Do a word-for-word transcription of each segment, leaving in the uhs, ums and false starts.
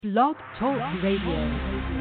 Blog Talk Radio.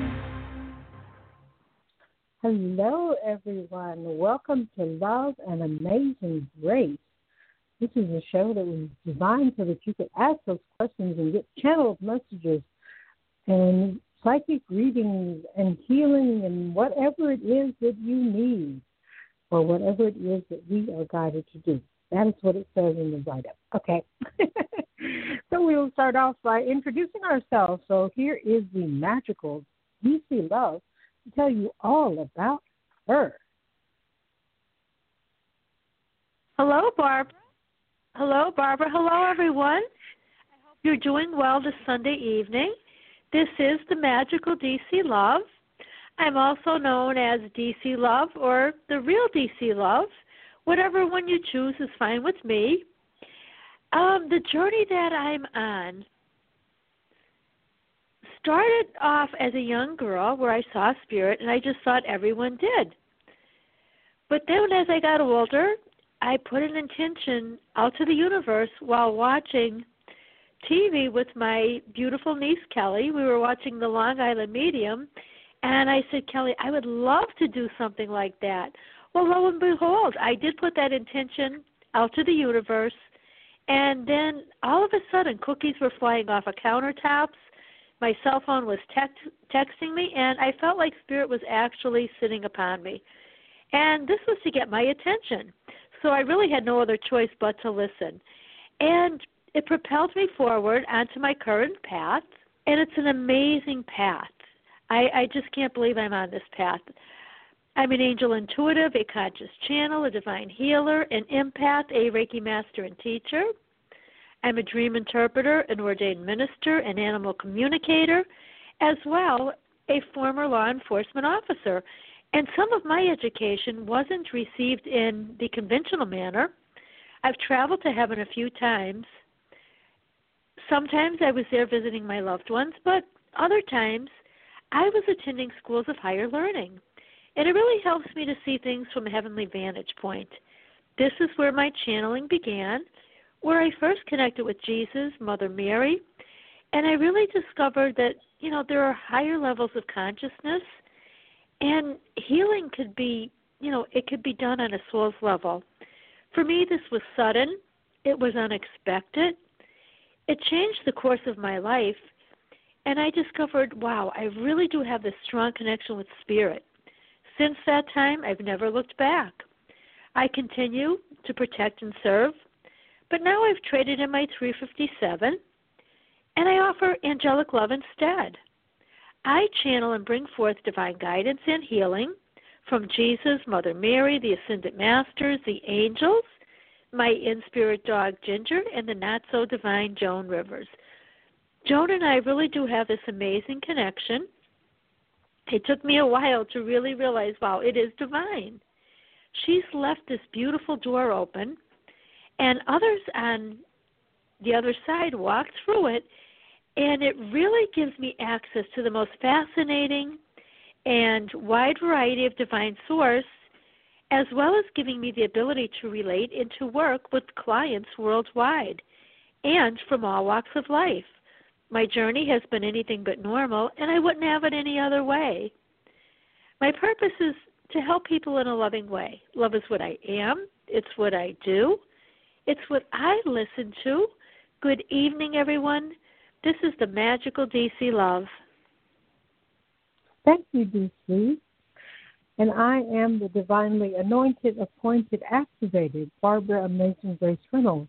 Hello, everyone. Welcome to Love and Amazing Grace. This is a show that was designed so that you could ask those questions and get channeled messages and psychic readings and healing and whatever it is that you need or whatever it is that we are guided to do. That is what it says in the write-up. Okay. So we will start off by introducing ourselves. So here is the magical D C Love to tell you all about her. Hello, Barbara. Hello, Barbara. Hello, everyone. I hope you're doing well this Sunday evening. This is the magical D C Love. I'm also known as D C Love or the real D C Love. Whatever one you choose is fine with me. Um, the journey that I'm on started off as a young girl where I saw spirit, and I just thought everyone did. But then as I got older, I put an intention out to the universe while watching T V with my beautiful niece, Kelly. We were watching The Long Island Medium, and I said, Kelly, I would love to do something like that. Well, lo and behold, I did put that intention out to the universe, and then all of a sudden cookies were flying off of countertops. My cell phone was text, texting me, and I felt like Spirit was actually sitting upon me. And this was to get my attention. So I really had no other choice but to listen. And it propelled me forward onto my current path, and it's an amazing path. I, I just can't believe I'm on this path. I'm an angel intuitive, a conscious channel, a divine healer, an empath, a Reiki master and teacher. I'm a dream interpreter, an ordained minister, an animal communicator, as well a former law enforcement officer. And some of my education wasn't received in the conventional manner. I've traveled to heaven a few times. Sometimes I was there visiting my loved ones, but other times I was attending schools of higher learning. And it really helps me to see things from a heavenly vantage point. This is where my channeling began, where I first connected with Jesus, Mother Mary, and I really discovered that, you know, there are higher levels of consciousness, and healing could be, you know, it could be done on a soul's level. For me, this was sudden. It was unexpected. It changed the course of my life, and I discovered, wow, I really do have this strong connection with Spirit. Since that time, I've never looked back. I continue to protect and serve, but now I've traded in my three fifty-seven, and I offer angelic love instead. I channel and bring forth divine guidance and healing from Jesus, Mother Mary, the Ascended Masters, the angels, my in-spirit dog Ginger, and the not-so-divine Joan Rivers. Joan and I really do have this amazing connection. It took me a while to really realize, wow, it is divine. She's left this beautiful door open, and others on the other side walk through it, and it really gives me access to the most fascinating and wide variety of divine source, as well as giving me the ability to relate and to work with clients worldwide and from all walks of life. My journey has been anything but normal, and I wouldn't have it any other way. My purpose is to help people in a loving way. Love is what I am. It's what I do. It's what I listen to. Good evening, everyone. This is the magical D C Love. Thank you, D C. And I am the divinely anointed, appointed, activated Barbara Amazing Grace Reynolds.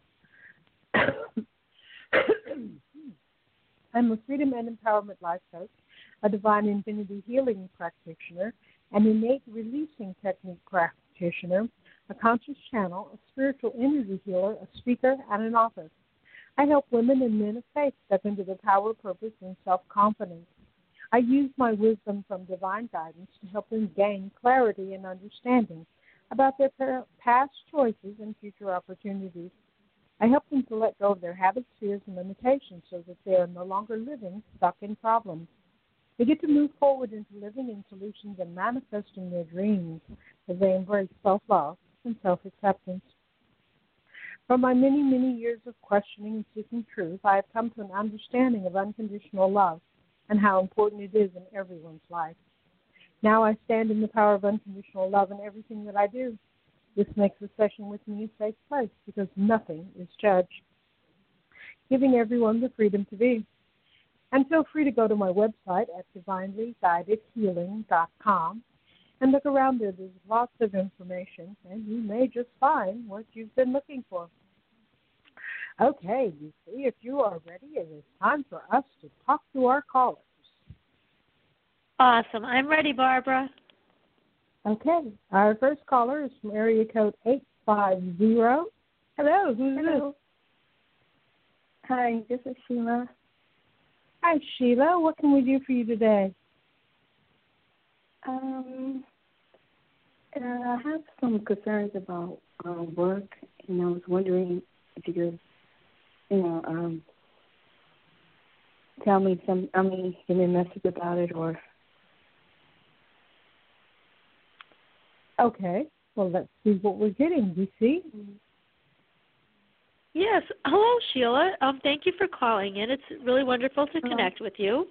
I'm a freedom and empowerment life coach, a divine infinity healing practitioner, an innate releasing technique practitioner, a conscious channel, a spiritual energy healer, a speaker, and an author. I help women and men of faith step into their power, purpose, and self-confidence. I use my wisdom from divine guidance to help them gain clarity and understanding about their past choices and future opportunities. I help them to let go of their habits, fears, and limitations so that they are no longer living stuck in problems. They get to move forward into living in solutions and manifesting their dreams as they embrace self-love and self-acceptance. From my many, many years of questioning and seeking truth, I have come to an understanding of unconditional love and how important it is in everyone's life. Now I stand in the power of unconditional love in everything that I do. This makes the session with me a safe place because nothing is judged, giving everyone the freedom to be. And feel free to go to my website at divinely guided healing dot com and look around there. There's lots of information, and you may just find what you've been looking for. Okay, you see, if you are ready, it is time for us to talk to our callers. Awesome. I'm ready, Barbara. Okay. Our first caller is from area code eight five zero. Hello, who's Hello. this? Hi, this is Sheila. Hi, Sheila. What can we do for you today? Um, uh, I have some concerns about uh, work, and I was wondering if you could, you know, um, tell me some, I mean, give me a message about it, or... Okay. Well, let's see what we're getting. Do you see? Yes. Hello, Sheila. Um, thank you for calling in. It's really wonderful to connect Hello. with you.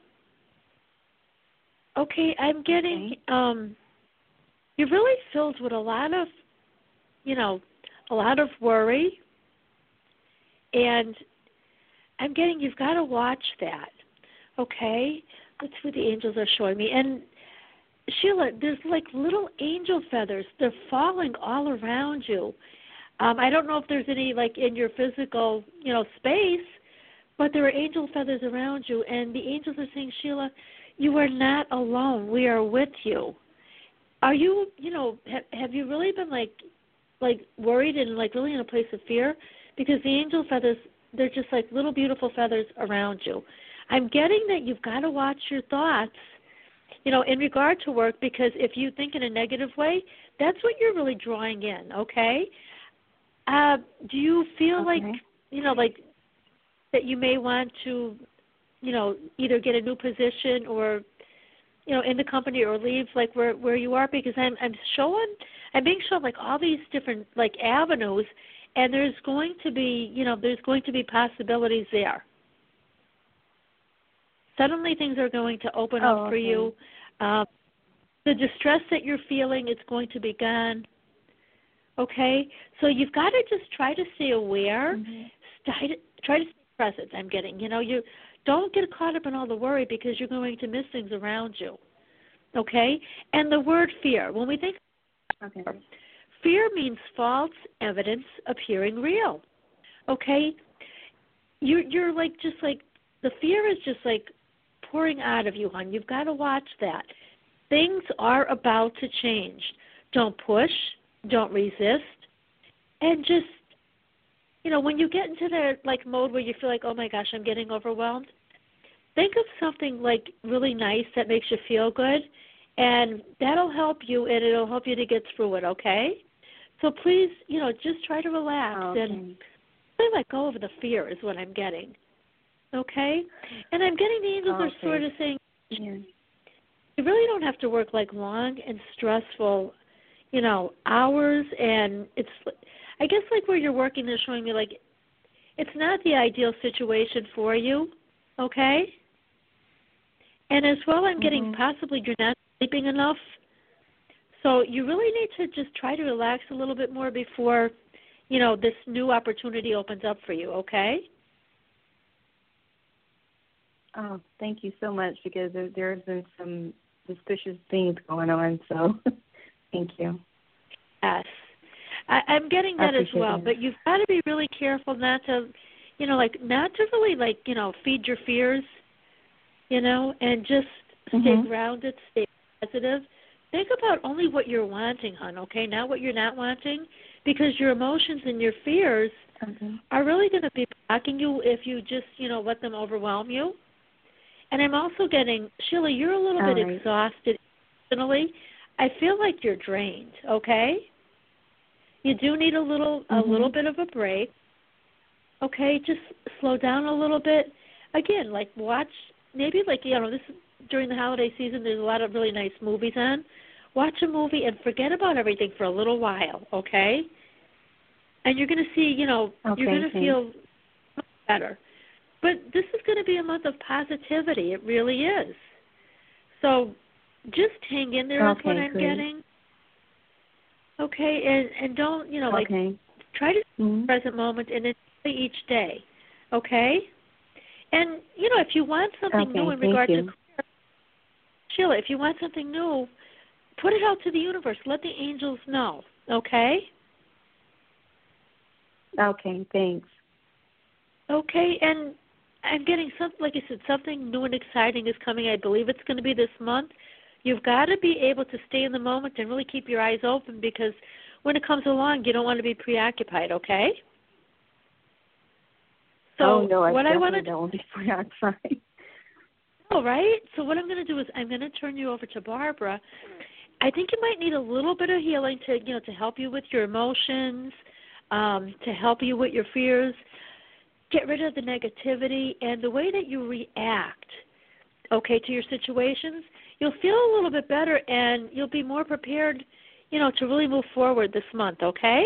Okay, I'm getting, Okay. um, you're really filled with a lot of, you know, a lot of worry, and I'm getting, you've got to watch that, okay? That's what the angels are showing me. And Sheila, there's like little angel feathers. They're falling all around you. Um, I don't know if there's any like in your physical, you know, space, but there are angel feathers around you, and the angels are saying, Sheila, you are not alone. We are with you. Are you, you know, have, have you really been like, like worried and like really in a place of fear? Because the angel feathers, they're just like little beautiful feathers around you. I'm getting that you've got to watch your thoughts, you know, in regard to work, because if you think in a negative way, that's what you're really drawing in, okay? Uh, do you feel Okay. like, you know, like that you may want to, you know, either get a new position or, you know, in the company or leave like where where you are? Because I'm I'm showing, I'm being shown like all these different like avenues, and there's going to be, you know, there's going to be possibilities there. Suddenly things are going to open Oh, up for okay. you. Um, the distress that you're feeling, it's going to be gone. Okay? So you've got to just try to stay aware. Mm-hmm. Try to, try to stay present, I'm getting. You know, you don't get caught up in all the worry because you're going to miss things around you. Okay? And the word fear, when we think Okay. fear means false evidence appearing real. Okay? You're, you're like just like, the fear is just like pouring out of you, hon. You've got to watch that. Things are about to change. Don't push. Don't resist. And just, you know, when you get into that, like, mode where you feel like, oh, my gosh, I'm getting overwhelmed, think of something, like, really nice that makes you feel good, and that'll help you, and it'll help you to get through it, okay? So please, you know, just try to relax Oh, okay. and really let go of the fear is what I'm getting. Okay? And I'm getting the angels Okay. are sort of saying, Yeah. you really don't have to work like long and stressful, you know, hours. And it's, I guess like where you're working, they're showing me like it's not the ideal situation for you. Okay? And as well, I'm getting Mm-hmm. possibly you're not sleeping enough. So you really need to just try to relax a little bit more before, you know, this new opportunity opens up for you. Okay? Oh, thank you so much, because there, there's been some suspicious things going on, so thank you. Yes. I, I'm getting I that as appreciate well, that. but you've got to be really careful not to, you know, like not to really like, you know, feed your fears, you know, and just stay Mhm. grounded, stay positive. Think about only what you're wanting, hon, okay, not what you're not wanting, because your emotions and your fears Okay. are really going to be blocking you if you just, you know, let them overwhelm you. And I'm also getting, Sheila, you're a little All bit right. exhausted emotionally. I feel like you're drained, okay? You do need a little a Mhm. little bit of a break. Okay, just slow down a little bit. Again, like watch maybe like you know, this during the holiday season there's a lot of really nice movies on. Watch a movie and forget about everything for a little while, okay? And you're gonna see, you know, Okay, you're gonna thanks. feel better. But this is going to be a month of positivity. It really is. So just hang in there okay, is what I'm great. getting. Okay, and, and don't, you know, like, okay. try to Mm-hmm. the present moment and enjoy each day. Okay? And, you know, if you want something Okay, new in thank regard you. to career, Sheila, if you want something new, put it out to the universe. Let the angels know. Okay? Okay, thanks. Okay, and I'm getting something, like I said, something new and exciting is coming. I believe it's going to be this month. You've got to be able to stay in the moment and really keep your eyes open, because when it comes along, you don't want to be preoccupied, okay? So oh, no, I what I definitely want to don't want to be preoccupied. All right. So what I'm going to do is I'm going to turn you over to Barbara. I think you might need a little bit of healing to, you know, to help you with your emotions, um, to help you with your fears, get rid of the negativity, and the way that you react, okay, to your situations. You'll feel a little bit better, and you'll be more prepared, you know, to really move forward this month, okay?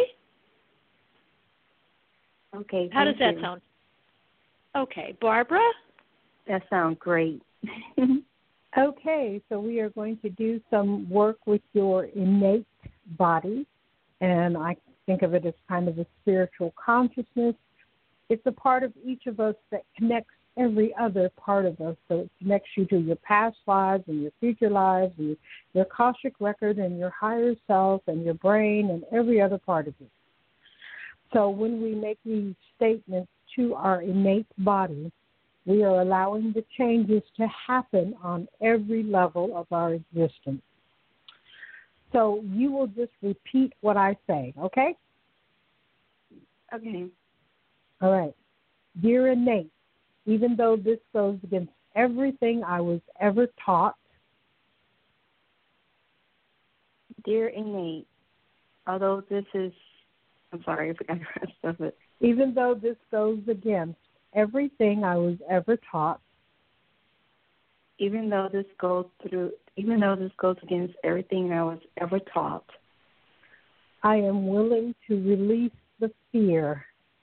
Okay, How does thank that you. sound? Okay. Barbara? That sounds great. Okay, so we are going to do some work with your innate body, and I think of it as kind of a spiritual consciousness. It's a part of each of us that connects every other part of us. So it connects you to your past lives and your future lives and your Akashic record and your higher self and your brain and every other part of you. So when we make these statements to our innate body, we are allowing the changes to happen on every level of our existence. So you will just repeat what I say, okay? Okay. All right. Dear innate, even though this goes against everything I was ever taught, Dear innate, although this is, I'm sorry, I forgot the rest of it. even though this goes against everything I was ever taught, Even though this goes through, even though this goes against everything I was ever taught, I am willing to release the fear.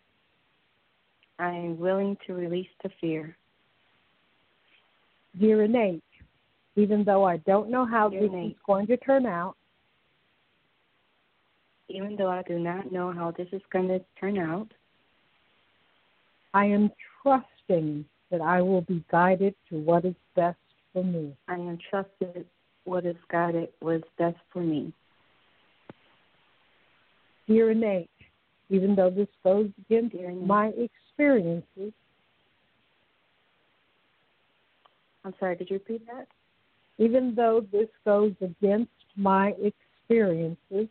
I am willing to release the fear. Dear innate, even though I don't know how Dear this innate. is going to turn out, Even though I do not know how this is going to turn out, I am trusting that I will be guided to what is best for me. I am trusted what is guided was best for me. Dear innate, even though this goes against Dear innate. my experiences, I'm sorry, did you repeat that? even though this goes against my experiences,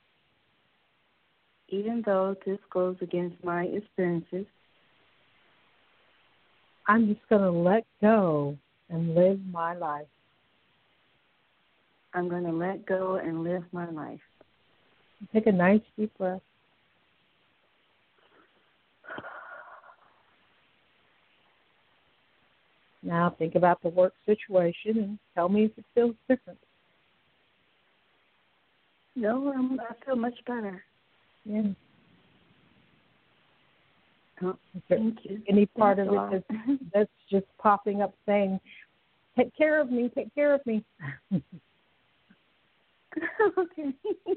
Even though this goes against my experiences, I'm just going to let go and live my life. I'm going to let go and live my life. Take a nice deep breath. Now think about the work situation and tell me if it feels different. No, I'm, I feel much better. Yeah. Oh, Is there thank you. any part Thanks of a it lot. that's, that's just popping up saying, take care of me, take care of me? Okay.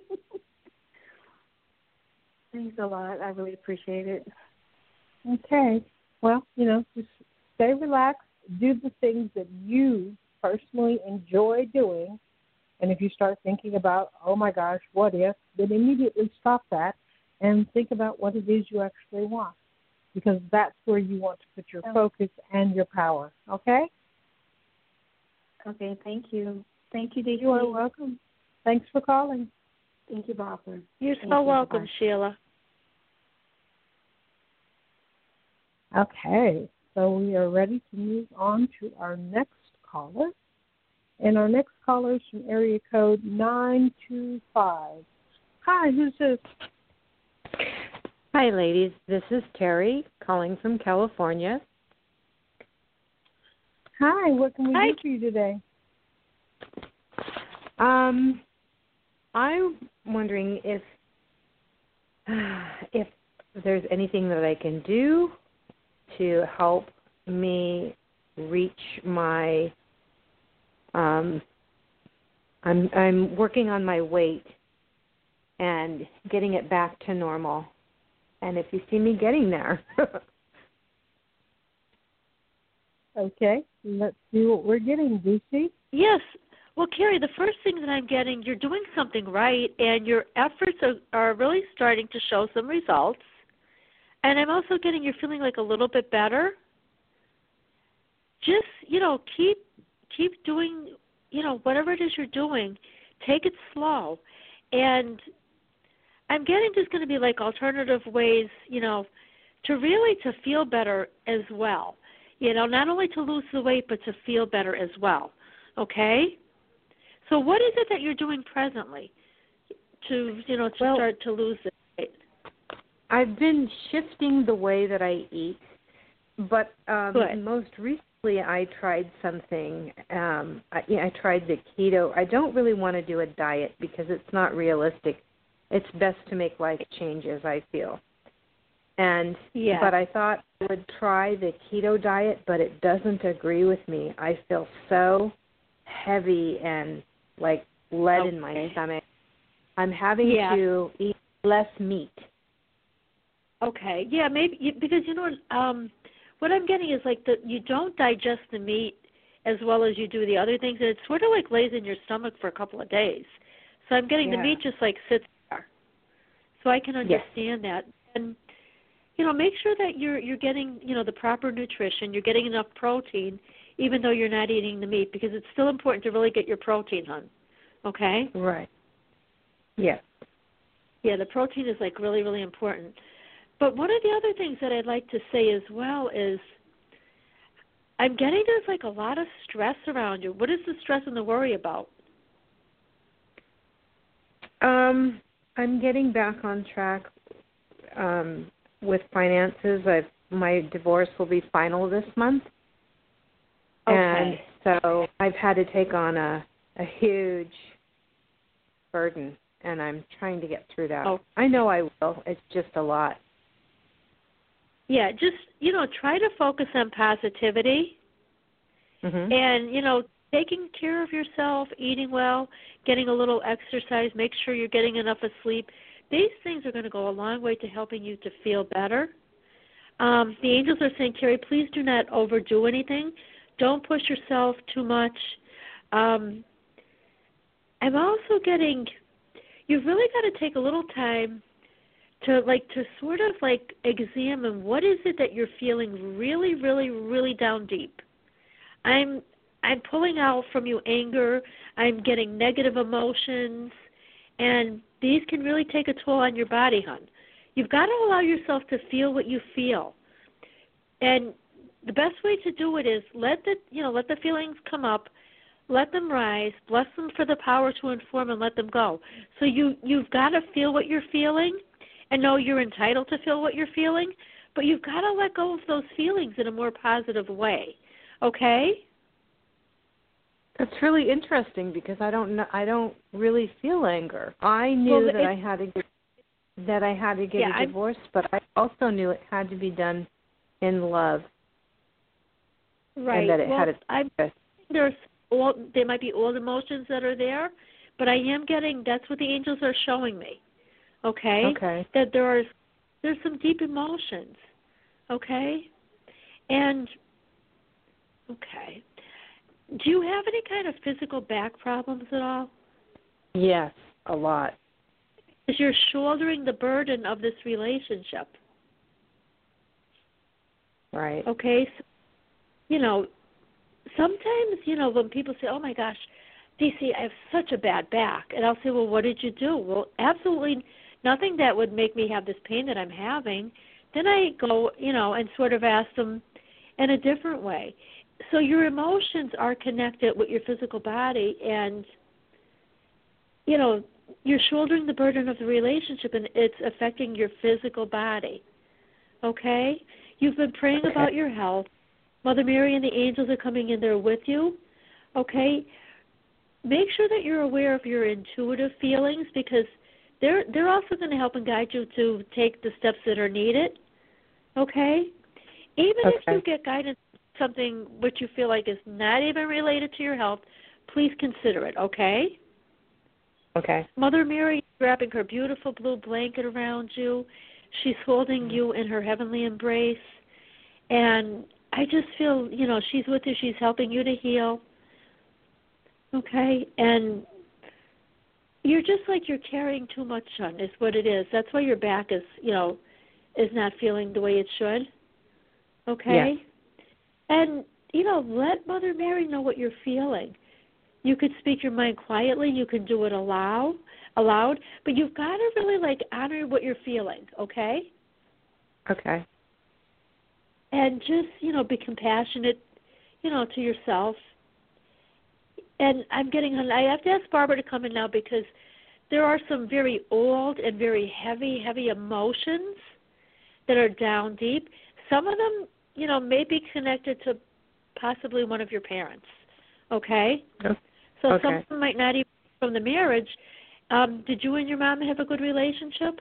Thanks a lot. I really appreciate it. Okay. Well, you know, just stay relaxed. Do the things that you personally enjoy doing. And if you start thinking about, oh, my gosh, what if, then immediately stop that and think about what it is you actually want, because that's where you want to put your focus and your power. Okay? Okay, thank you. Thank you, D C. You are welcome. Thanks for calling. Thank you, Barbara. You're Thank so you. welcome, Bye. Sheila. Okay, so we are ready to move on to our next caller. And our next caller is from area code nine two five. Hi, who's this? Hi, ladies. This is Terry calling from California. Hi, what can we Hi. do for you today? Um, I'm wondering if if there's anything that I can do to help me reach my um I'm I'm working on my weight and getting it back to normal. And if you see me getting there. Okay, let's see what we're getting, D C. Yes. Well, Carrie, the first thing that I'm getting, you're doing something right, and your efforts are, are really starting to show some results. And I'm also getting you're feeling like a little bit better. Just, you know, keep keep doing, you know, whatever it is you're doing. Take it slow. And I'm getting just going to be like alternative ways, you know, to really to feel better as well. You know, not only to lose the weight, but to feel better as well. Okay? So what is it that you're doing presently to, you know, to well, start to lose the weight? I've been shifting the way that I eat, but um, most recently I tried something. Um, I, yeah, I tried the keto. I don't really want to do a diet because it's not realistic. It's best to make life changes, I feel. And yeah. But I thought I would try the keto diet, but it doesn't agree with me. I feel so heavy and like lead okay. in my stomach. I'm having yeah. to eat less meat. Okay. Yeah, maybe you, because you know um, what I'm getting is like that you don't digest the meat as well as you do the other things, and it sort of like lays in your stomach for a couple of days. So I'm getting yeah. the meat just like sits there. So I can understand yes. that. And you know, make sure that you're you're getting, you know, the proper nutrition, you're getting enough protein, even though you're not eating the meat, because it's still important to really get your protein, hon. Okay? Right. Yeah. Yeah, the protein is like really, really important. But one of the other things that I'd like to say as well is I'm getting there's like a lot of stress around you. What is the stress and the worry about? Um, I'm getting back on track um, with finances. I've, my divorce will be final this month. Okay. And so I've had to take on a, a huge burden, and I'm trying to get through that. Oh. I know I will. It's just a lot. Yeah, just, you know, try to focus on positivity mm-hmm. and, you know, taking care of yourself, eating well, getting a little exercise, make sure you're getting enough of sleep. These things are going to go a long way to helping you to feel better. Um, the angels are saying, Carrie, please do not overdo anything. Don't push yourself too much. Um, I'm also getting, you've really got to take a little time to like to sort of like examine what is it that you're feeling really, really, really down deep. I'm I'm pulling out from you anger. I'm getting negative emotions, and these can really take a toll on your body, hon. You've got to allow yourself to feel what you feel, and the best way to do it is let the you know let the feelings come up, let them rise, bless them for the power to inform, and let them go. So you you've got to feel what you're feeling. And know you're entitled to feel what you're feeling, but you've got to let go of those feelings in a more positive way, okay? That's really interesting because I don't know, I don't really feel anger. I knew well, that I had to get, that I had to get yeah, a divorce, I'm, but I also knew it had to be done in love. Right. And that it well, had to. I'm, there's all, there might be old emotions that are there, but I am getting. That's what the angels are showing me. Okay? Okay. That there are there's some deep emotions. Okay? And okay. Do you have any kind of physical back problems at all? Yes, a lot. Because you're shouldering the burden of this relationship. Right. Okay? So, you know, sometimes, you know, when people say, oh my gosh, D C, I have such a bad back. And I'll say, well, what did you do? Well, absolutely nothing that would make me have this pain that I'm having. Then I go, you know, and sort of ask them in a different way. So your emotions are connected with your physical body, and, you know, you're shouldering the burden of the relationship, and it's affecting your physical body. Okay? You've been praying okay. about your health. Mother Mary and the angels are coming in there with you. Okay? Make sure that you're aware of your intuitive feelings, because They're they're also going to help and guide you to take the steps that are needed, okay? Even okay. if you get guidance from something which you feel like is not even related to your health, please consider it, okay? Okay. Mother Mary is wrapping her beautiful blue blanket around you. She's holding you in her heavenly embrace. And I just feel, you know, she's with you. She's helping you to heal. Okay? And you're just like you're carrying too much on is what it is. That's why your back is, you know, is not feeling the way it should. Okay? Yes. And, you know, let Mother Mary know what you're feeling. You could speak your mind quietly. You can do it aloud, aloud, but you've got to really, like, honor what you're feeling, okay? Okay. And just, you know, be compassionate, you know, to yourself. And I'm getting, I have to ask Barbara to come in now because there are some very old and very heavy, heavy emotions that are down deep. Some of them, you know, may be connected to possibly one of your parents, okay? Okay. So okay. some of them might not even be from the marriage. Um, did you and your mom have a good relationship?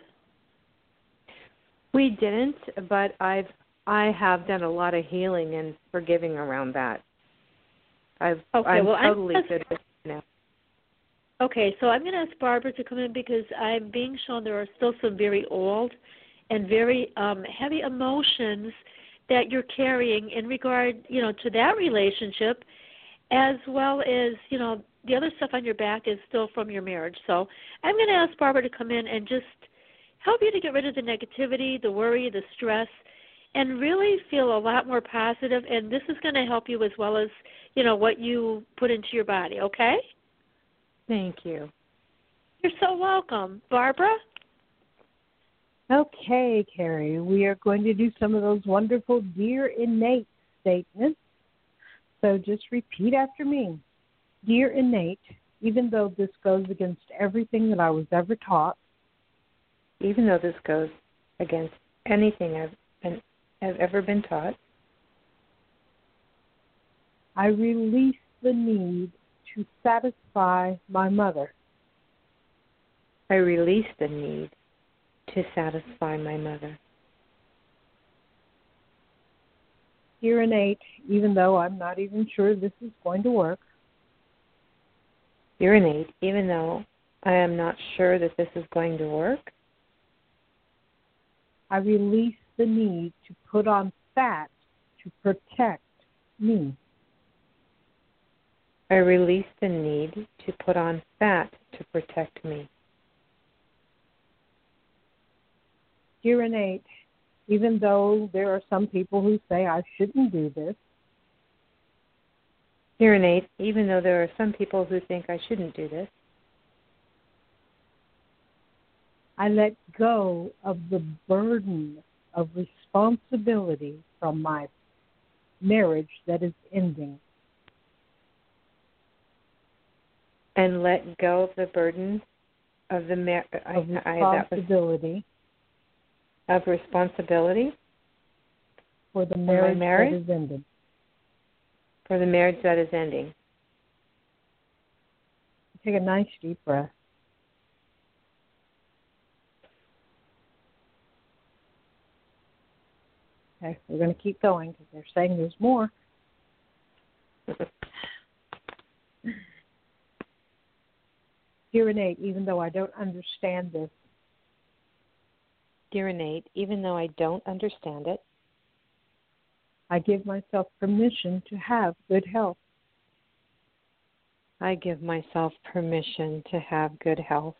We didn't, but I've I have done a lot of healing and forgiving around that. I've okay, I'm well, totally I'm good with it now. Okay, so I'm going to ask Barbara to come in because I'm being shown there are still some very old and very um, heavy emotions that you're carrying in regard, you know, to that relationship, as well as, you know, the other stuff on your back is still from your marriage. So I'm going to ask Barbara to come in and just help you to get rid of the negativity, the worry, the stress, and really feel a lot more positive. And this is going to help you as well as, you know, what you put into your body, okay? Thank you. You're so welcome. Barbara? Okay, Carrie, we are going to do some of those wonderful Dear Innate statements. So just repeat after me. Dear Innate, even though this goes against everything that I was ever taught, even though this goes against anything I've, been, I've ever been taught, I release the need to satisfy my mother. I release the need to satisfy my mother. Dear Innate, even though I'm not even sure this is going to work, Dear Innate, even though I am not sure that this is going to work, I release the need to put on fat to protect me. I release the need to put on fat to protect me. Dear Innate, even though there are some people who say I shouldn't do this, Dear Innate, even though there are some people who think I shouldn't do this, I let go of the burden of responsibility from my marriage that is ending. and let go of the burden of the mar- of I, responsibility I, that was, of responsibility for the marriage, marriage that is ending. For the marriage that is ending. Take a nice deep breath. Okay, we're going to keep going because they're saying there's more. Dear Innate, even though I don't understand this, Dear Innate, even though I don't understand it, I give myself permission to have good health. I give myself permission to have good health.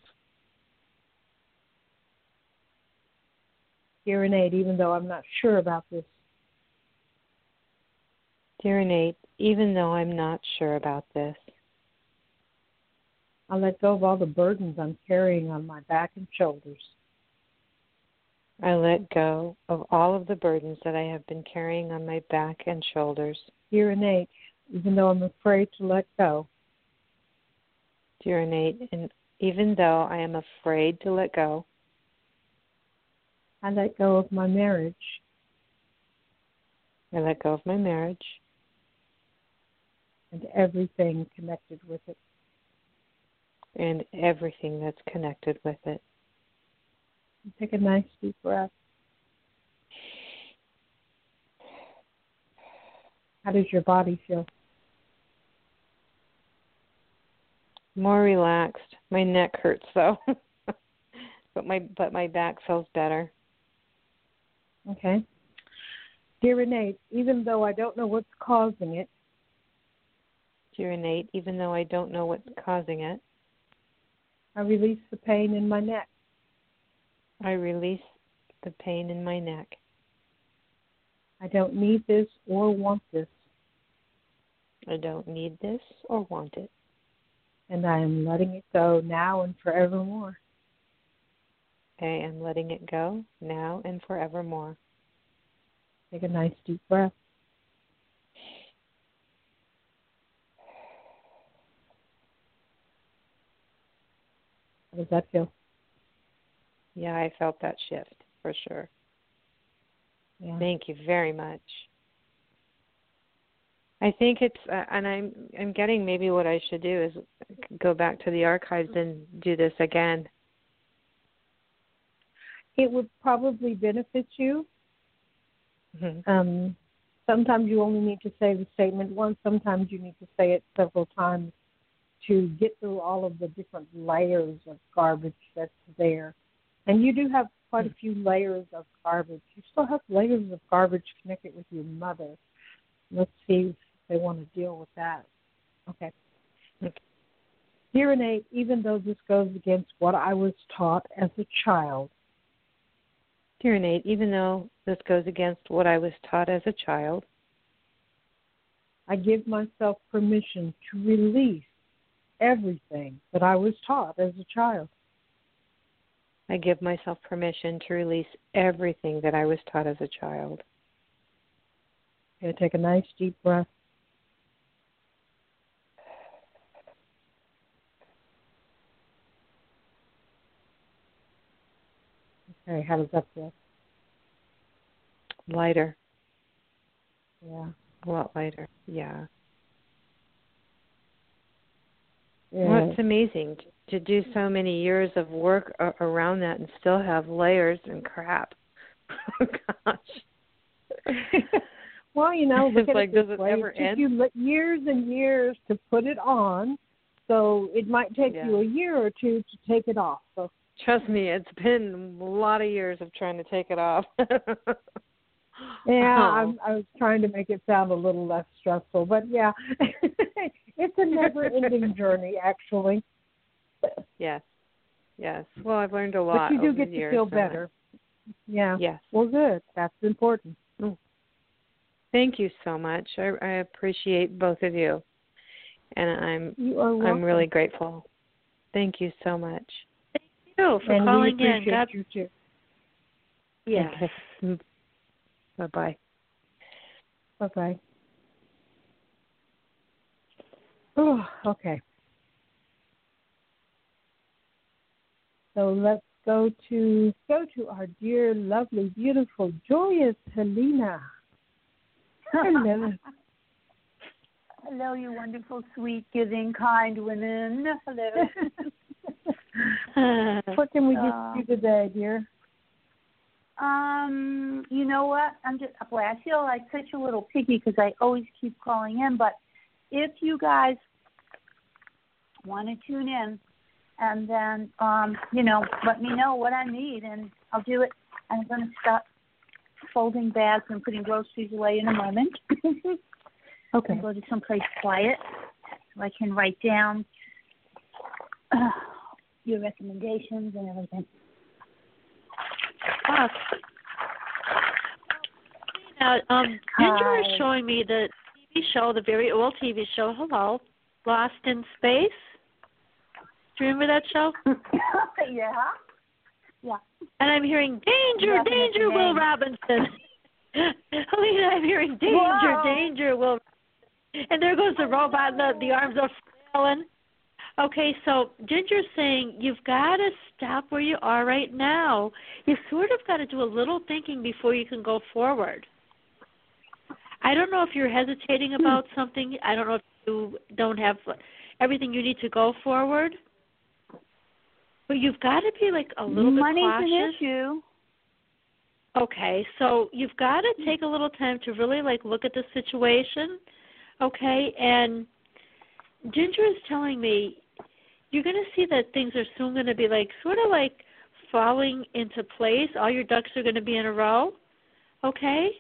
Dear Innate, even though I'm not sure about this, Dear Innate, even though I'm not sure about this, I let go of all the burdens I'm carrying on my back and shoulders. I let go of all of the burdens that I have been carrying on my back and shoulders. Dear Innate, even though I'm afraid to let go, Dear Innate, and even though I am afraid to let go, I let go of my marriage. I let go of my marriage. And everything connected with it. And everything that's connected with it. Take a nice deep breath. How does your body feel? More relaxed. My neck hurts though, but my but my back feels better. Okay. Dear Renee, even though I don't know what's causing it. Dear Renee, even though I don't know what's causing it. I release the pain in my neck. I release the pain in my neck. I don't need this or want this. I don't need this or want it. And I am letting it go now and forevermore. I am letting it go now and forevermore. Take a nice deep breath. How does that feel? Yeah, I felt that shift for sure. Yeah. Thank you very much. I think it's, uh, and I'm I'm getting maybe what I should do is go back to the archives and do this again. It would probably benefit you. Mm-hmm. Um, sometimes you only need to say the statement once. Sometimes you need to say it several times to get through all of the different layers of garbage that's there. And you do have quite a few layers of garbage. You still have layers of garbage connected with your mother. Let's see if they want to deal with that. Okay. okay. Dear Renee, even though this goes against what I was taught as a child. Dear Nate, even though this goes against what I was taught as a child, I give myself permission to release everything that I was taught as a child. I give myself permission to release everything that I was taught as a child. Okay, take a nice deep breath. Okay, how does that feel? Lighter. Yeah. A lot lighter, yeah. yeah. Well, it's amazing to do so many years of work around that and still have layers and crap. Oh, gosh. Well, you know, look it's at like, it this does it way. ever It took end? you years and years to put it on, so it might take yeah. you a year or two to take it off. So trust me, it's been a lot of years of trying to take it off. yeah, oh. I'm, I was trying to make it sound a little less stressful, but yeah, it's a never-ending journey, actually. Yes, yes. Well, I've learned a lot. But you do over get the to years feel better. Yeah. Yes. Well, good. That's important. Oh. Thank you so much. I, I appreciate both of you, and I'm you are welcome. I'm really grateful. Thank you so much. Thank you for and calling we appreciate in. God, you too. yes. Okay. Bye bye. Bye bye. Oh, okay. So let's go to go to our dear, lovely, beautiful, joyous Helena. Hello. Hello, you wonderful, sweet, giving, kind women. Hello. What can we do uh, for you today, dear? Um, you know what? I'm just boy. I feel like such a little piggy because I always keep calling in. But if you guys want to tune in, and then um, you know, let me know what I need, and I'll do it. I'm going to stop folding bags and putting groceries away in a moment. Okay. I'll go to someplace quiet so I can write down uh, your recommendations and everything. Ah. Now, um, Ginger is showing me the T V show, the very old T V show, hello, Lost in Space. Do you remember that show? Yeah. Yeah. And I'm hearing, danger, yeah, danger, Will Robinson. Helena, I'm hearing, danger, Whoa. danger, Will Robinson. And there goes the robot, the, the arms are flailing. Okay, so Ginger's saying you've got to stop where you are right now. You sort of got to do a little thinking before you can go forward. I don't know if you're hesitating about hmm. something. I don't know if you don't have everything you need to go forward. But you've got to be like a little Money's bit cautious. Money's an issue. Okay, so you've got to take a little time to really like look at the situation, okay? And Ginger is telling me you're going to see that things are soon going to be like sort of like falling into place. All your ducks are going to be in a row, okay?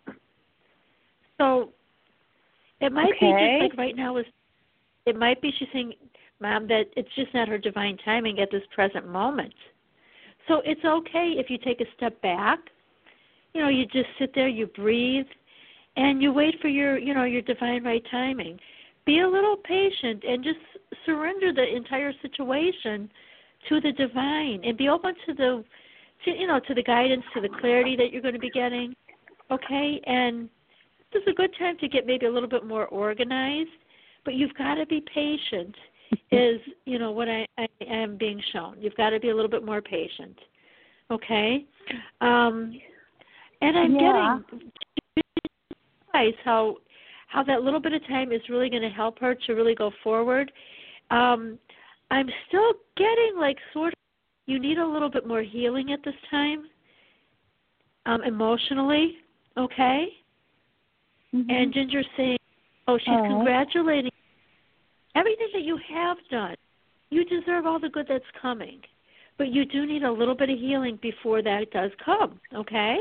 So it might okay. be just like right now is it might be she's saying, Mom, that it's just not her divine timing at this present moment. So it's okay if you take a step back. You know, you just sit there, you breathe, and you wait for your, you know, your divine right timing. Be a little patient and just surrender the entire situation to the divine and be open to the, to, you know, to the guidance, to the clarity that you're going to be getting, okay? And this is a good time to get maybe a little bit more organized, but you've got to be patient is, you know, what I, I am being shown. You've got to be a little bit more patient, okay? Um, and I'm yeah. getting realize how how that little bit of time is really going to help her to really go forward. Um, I'm still getting like sort of you need a little bit more healing at this time, um, emotionally, okay? Mm-hmm. And Ginger's saying, oh, she's right. congratulating everything that you have done. You deserve all the good that's coming. But you do need a little bit of healing before that does come, okay?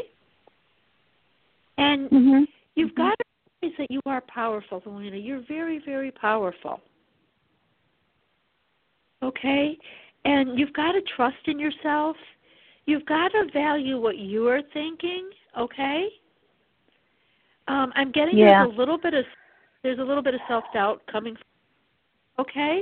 And mm-hmm. you've mm-hmm. got to realize that you are powerful, Helena. You're very, very powerful. Okay? And you've got to trust in yourself. You've got to value what you are thinking, okay? Um, I'm getting yeah. there's a little bit of there's a little bit of self-doubt coming from, okay?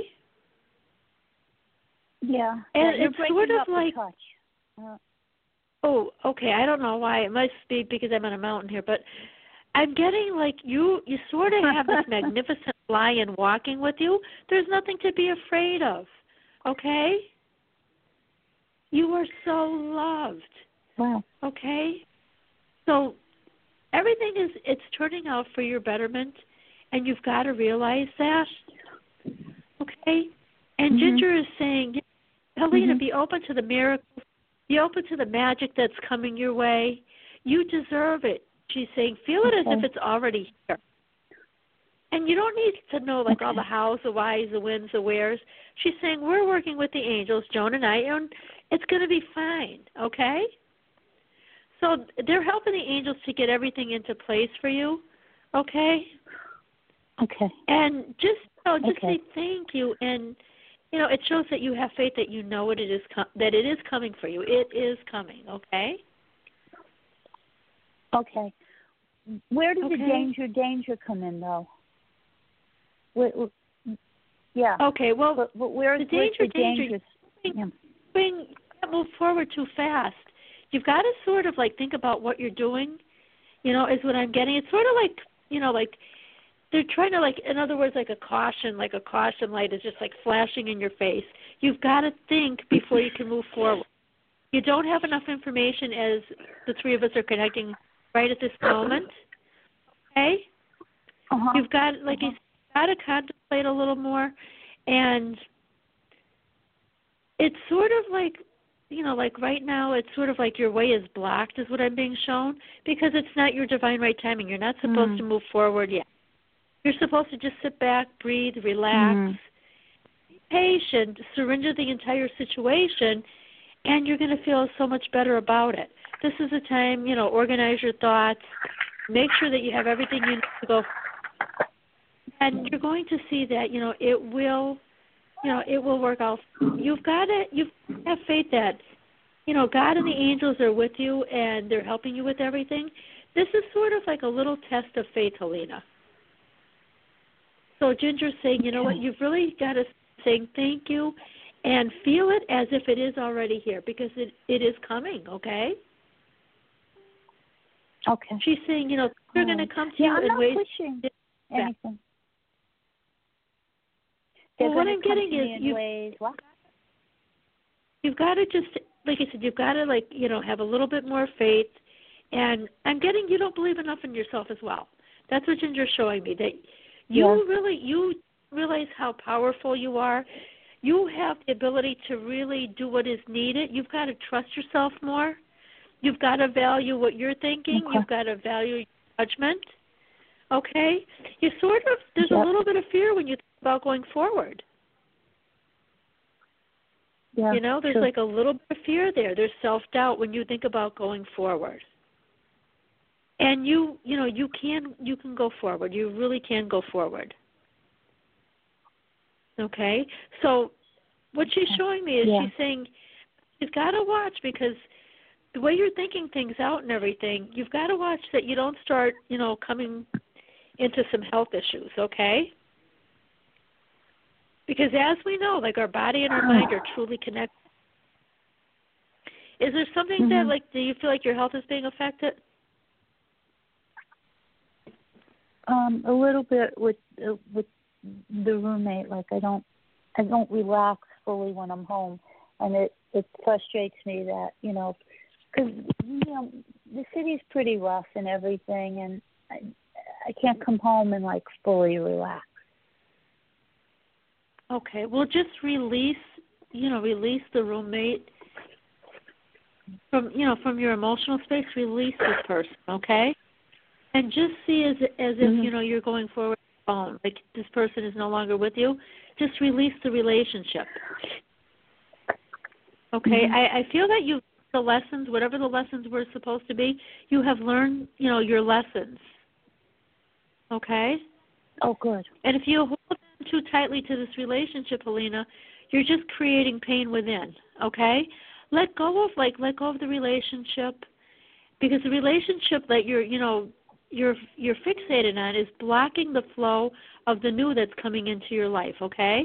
Yeah. And You're it's sort of like, touch. Uh, oh, okay, I don't know why. It must be because I'm on a mountain here, but I'm getting like you, you sort of have this magnificent lion walking with you. There's nothing to be afraid of, okay? You are so loved, wow. okay? So everything is, it's turning out for your betterment, and you've got to realize that, okay? And mm-hmm. Ginger is saying, Helena, mm-hmm. be open to the miracles. Be open to the magic that's coming your way. You deserve it. She's saying, feel it okay. as if it's already here. And you don't need to know, like, okay. all the hows, the whys, the whens, the wheres. She's saying, we're working with the angels, Joan and I, and it's going to be fine, okay? So they're helping the angels to get everything into place for you, okay? Okay. And just, you know, just okay. say thank you, and you know, it shows that you have faith that you know what it is com- that it is coming for you. It is coming, okay? Okay. Where does okay. the danger danger come in, though? Where, where, yeah. Okay. Well, but, but where the danger, the danger, yeah. Being, you can't move forward too fast. You've got to sort of like think about what you're doing. You know, is what I'm getting. It's sort of like, you know, like. They're trying to, like, in other words, like a caution, like a caution light is just, like, flashing in your face. You've got to think before you can move forward. You don't have enough information as the three of us are connecting right at this moment, okay? Uh-huh. You've got, like, uh-huh. you've got to contemplate a little more, and it's sort of like, you know, like right now it's sort of like your way is blocked is what I'm being shown because it's not your divine right timing. You're not supposed mm. to move forward yet. You're supposed to just sit back, breathe, relax, mm. be patient, surrender the entire situation, and you're going to feel so much better about it. This is a time, you know, organize your thoughts, make sure that you have everything you need to go, and you're going to see that, you know, it will, you know, it will work out. You've got to, you have faith that, you know, God and the angels are with you and they're helping you with everything. This is sort of like a little test of faith, Helena. So Ginger's saying, you know what, you've really got to say thank you and feel it as if it is already here because it, it is coming, okay? Okay. She's saying, you know, they're um, going to come to yeah, you I'm in not ways. pushing anything. Well, what I'm getting is you've, ways, what? you've got to just, like I said, you've got to, like, you know, have a little bit more faith. And I'm getting you don't believe enough in yourself as well. That's what Ginger's showing me, that you yeah. really, you realize how powerful you are. You have the ability to really do what is needed. You've got to trust yourself more. You've got to value what you're thinking. Okay. You've got to value your judgment. Okay? You sort of, there's yep. a little bit of fear when you think about going forward. Yeah, you know, there's true. like a little bit of fear there. There's self-doubt when you think about going forward. And you, you know, you can you can go forward. You really can go forward. Okay? So what she's showing me is yeah. she's saying you've got to watch, because the way you're thinking things out and everything, you've got to watch that you don't start, you know, coming into some health issues, okay? Because as we know, like our body and our mind are truly connected. Is there something mm-hmm. that, like, do you feel like your health is being affected? Um, a little bit with uh, with the roommate. Like I don't, I don't relax fully when I'm home, and it it frustrates me that you know, because you know the city's pretty rough and everything, and I I can't come home and like fully relax. Okay, well, just release, you know, release the roommate from, you know, from your emotional space. Release this person, okay? And just see as as mm-hmm. if, you know, you're going forward alone, like this person is no longer with you. Just release the relationship. Okay, mm-hmm. I, I feel that you the lessons, whatever the lessons were supposed to be, you have learned, you know, your lessons. Okay? Oh, good. And if you hold on too tightly to this relationship, Helena, you're just creating pain within, okay? Let go of, like, let go of the relationship, because the relationship that you're, you know, you're you're fixated on is blocking the flow of the new that's coming into your life, okay?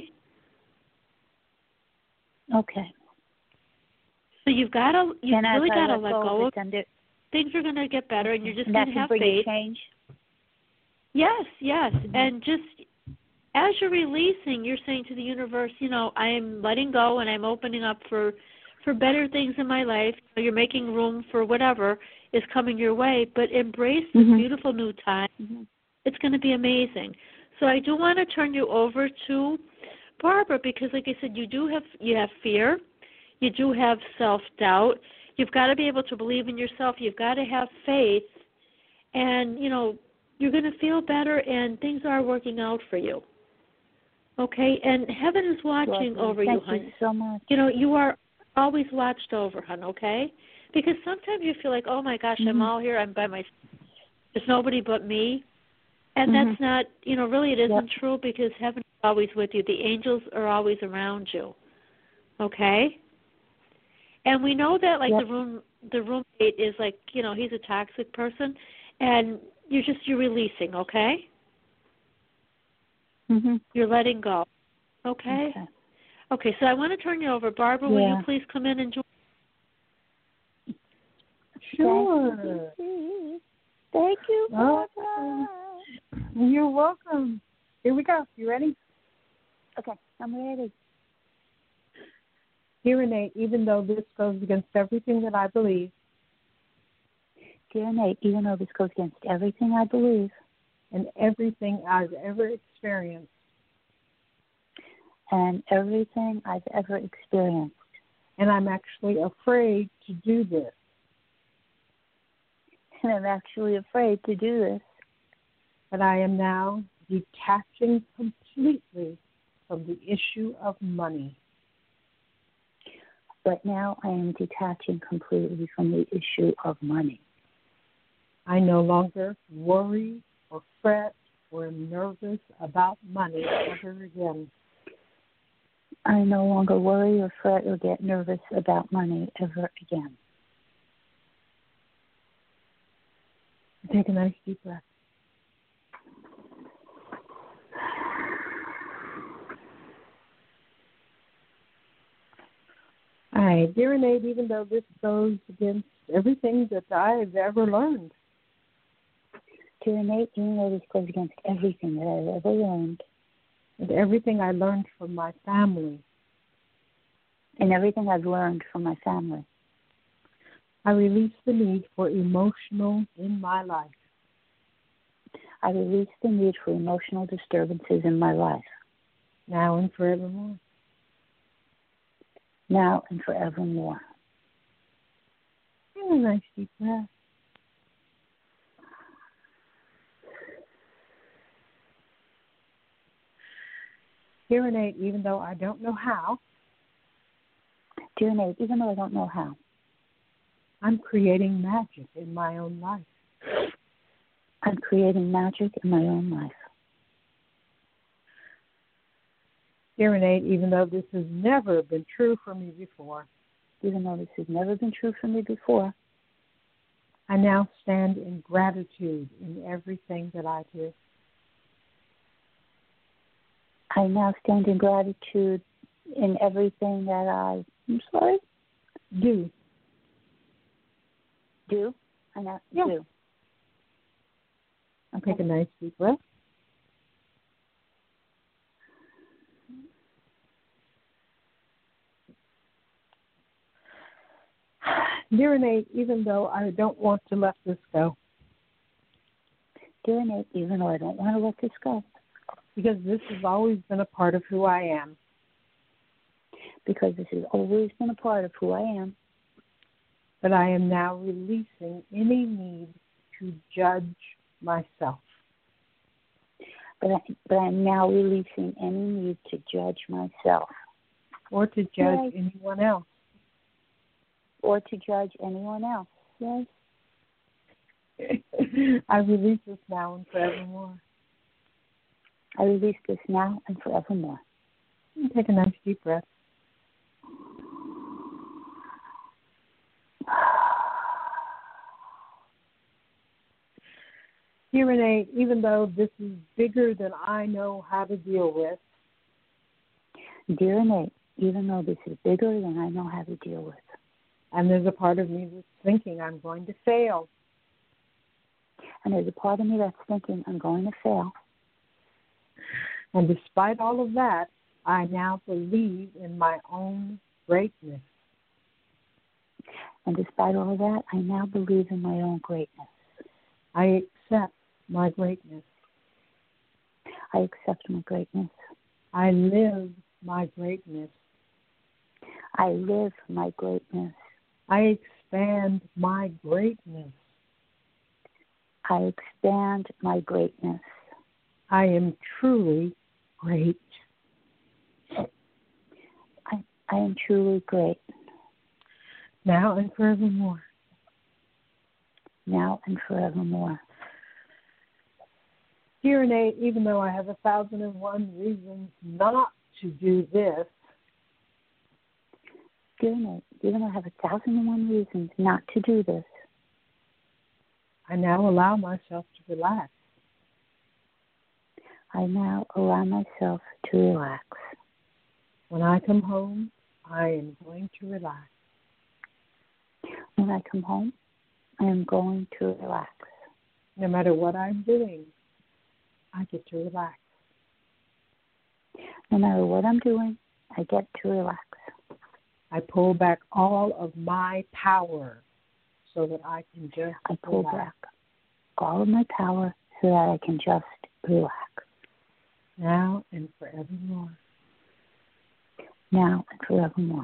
Okay. So you've got to, you've and really got to let let go, go of it, it. Things are going to get better, and you're just and going that to can have bring faith. A change. Yes, yes, mm-hmm. and just as you're releasing, you're saying to the universe, you know, I am letting go and I'm opening up for for better things in my life. You're making room for whatever is coming your way, but embrace this mm-hmm. beautiful new time. Mm-hmm. It's going to be amazing. So I do want to turn you over to Barbara, because, like I said, you do have you have fear, you do have self-doubt. You've got to be able to believe in yourself. You've got to have faith, and you know you're going to feel better, and things are working out for you. Okay, and heaven is watching Lovely. over Thank you, hon. You so much. You know, you are always watched over, hon, okay? Because sometimes you feel like, oh, my gosh, mm-hmm. I'm all here, I'm by myself. There's nobody but me. And mm-hmm. that's not, you know, really it isn't yep. true, because heaven is always with you. The angels are always around you, okay? And we know that, like, yep. the room, the roommate is like, you know, he's a toxic person, and you're just, you're releasing, okay? Mm-hmm. You're letting go. Okay? Okay. Okay, so I want to turn you over. Barbara, yeah. will you please come in and join? Sure. Thank you, Barbara. Oh, you're welcome. Here we go. You ready? Okay, I'm ready. Dear Renee, even though this goes against everything that I believe, Dear Nate, even though this goes against everything I believe and everything I've ever experienced, and everything I've ever experienced, and I'm actually afraid to do this, and I'm actually afraid to do this, but I am now detaching completely from the issue of money. But now I am detaching completely from the issue of money. I no longer worry or fret or am nervous about money ever again. I no longer worry or fret or get nervous about money ever again. Take a nice deep breath. All right, dear Renee, even though this goes against everything that I've ever learned, Dear Nate, even though this goes against everything that I've ever learned, and everything I learned from my family, and everything I've learned from my family, I release the need for emotional in my life. I release the need for emotional disturbances in my life. Now and forevermore. Now and forevermore. And a nice deep breath. Dear Nate, even though I don't know how. Dear Nate, even though I don't know how. I'm creating magic in my own life. I'm creating magic in my own life. Dear Nate, even though this has never been true for me before. Even though this has never been true for me before. I now stand in gratitude in everything that I do. I now stand in gratitude in everything that I, I'm sorry? Do. Do? I now yeah. do. I'll take a nice deep breath. Dear Nate, even though I don't want to let this go. Dear Nate, even though I don't want to let this go. Because this has always been a part of who I am. Because this has always been a part of who I am. But I am now releasing any need to judge myself. But, I, but I'm now releasing any need to judge myself. Or to judge yes. anyone else. Or to judge anyone else. Yes. I release this now and forevermore. I release this now and forevermore. Take a nice deep breath. Dear Renee, even though this is bigger than I know how to deal with. Dear Renee, even though this is bigger than I know how to deal with. And there's a part of me that's thinking I'm going to fail. And there's a part of me that's thinking I'm going to fail. And despite all of that, I now believe in my own greatness. And despite all of that, I now believe in my own greatness. I accept my greatness. I accept my greatness. I live my greatness. I live my greatness. I expand my greatness. I expand my greatness. I am truly great. I, I am truly great. Now and forevermore. Now and forevermore. Dear Nate, even though I have a thousand and one reasons not to do this. Dear Nate, even though I have a thousand and one reasons not to do this. I now allow myself to relax. I now allow myself to relax. When I come home, I am going to relax. When I come home, I am going to relax. No matter what I'm doing, I get to relax. No matter what I'm doing, I get to relax. I pull back all of my power so that I can just I pull relax. back all of my power so that I can just relax. Now and forevermore. Now and forevermore.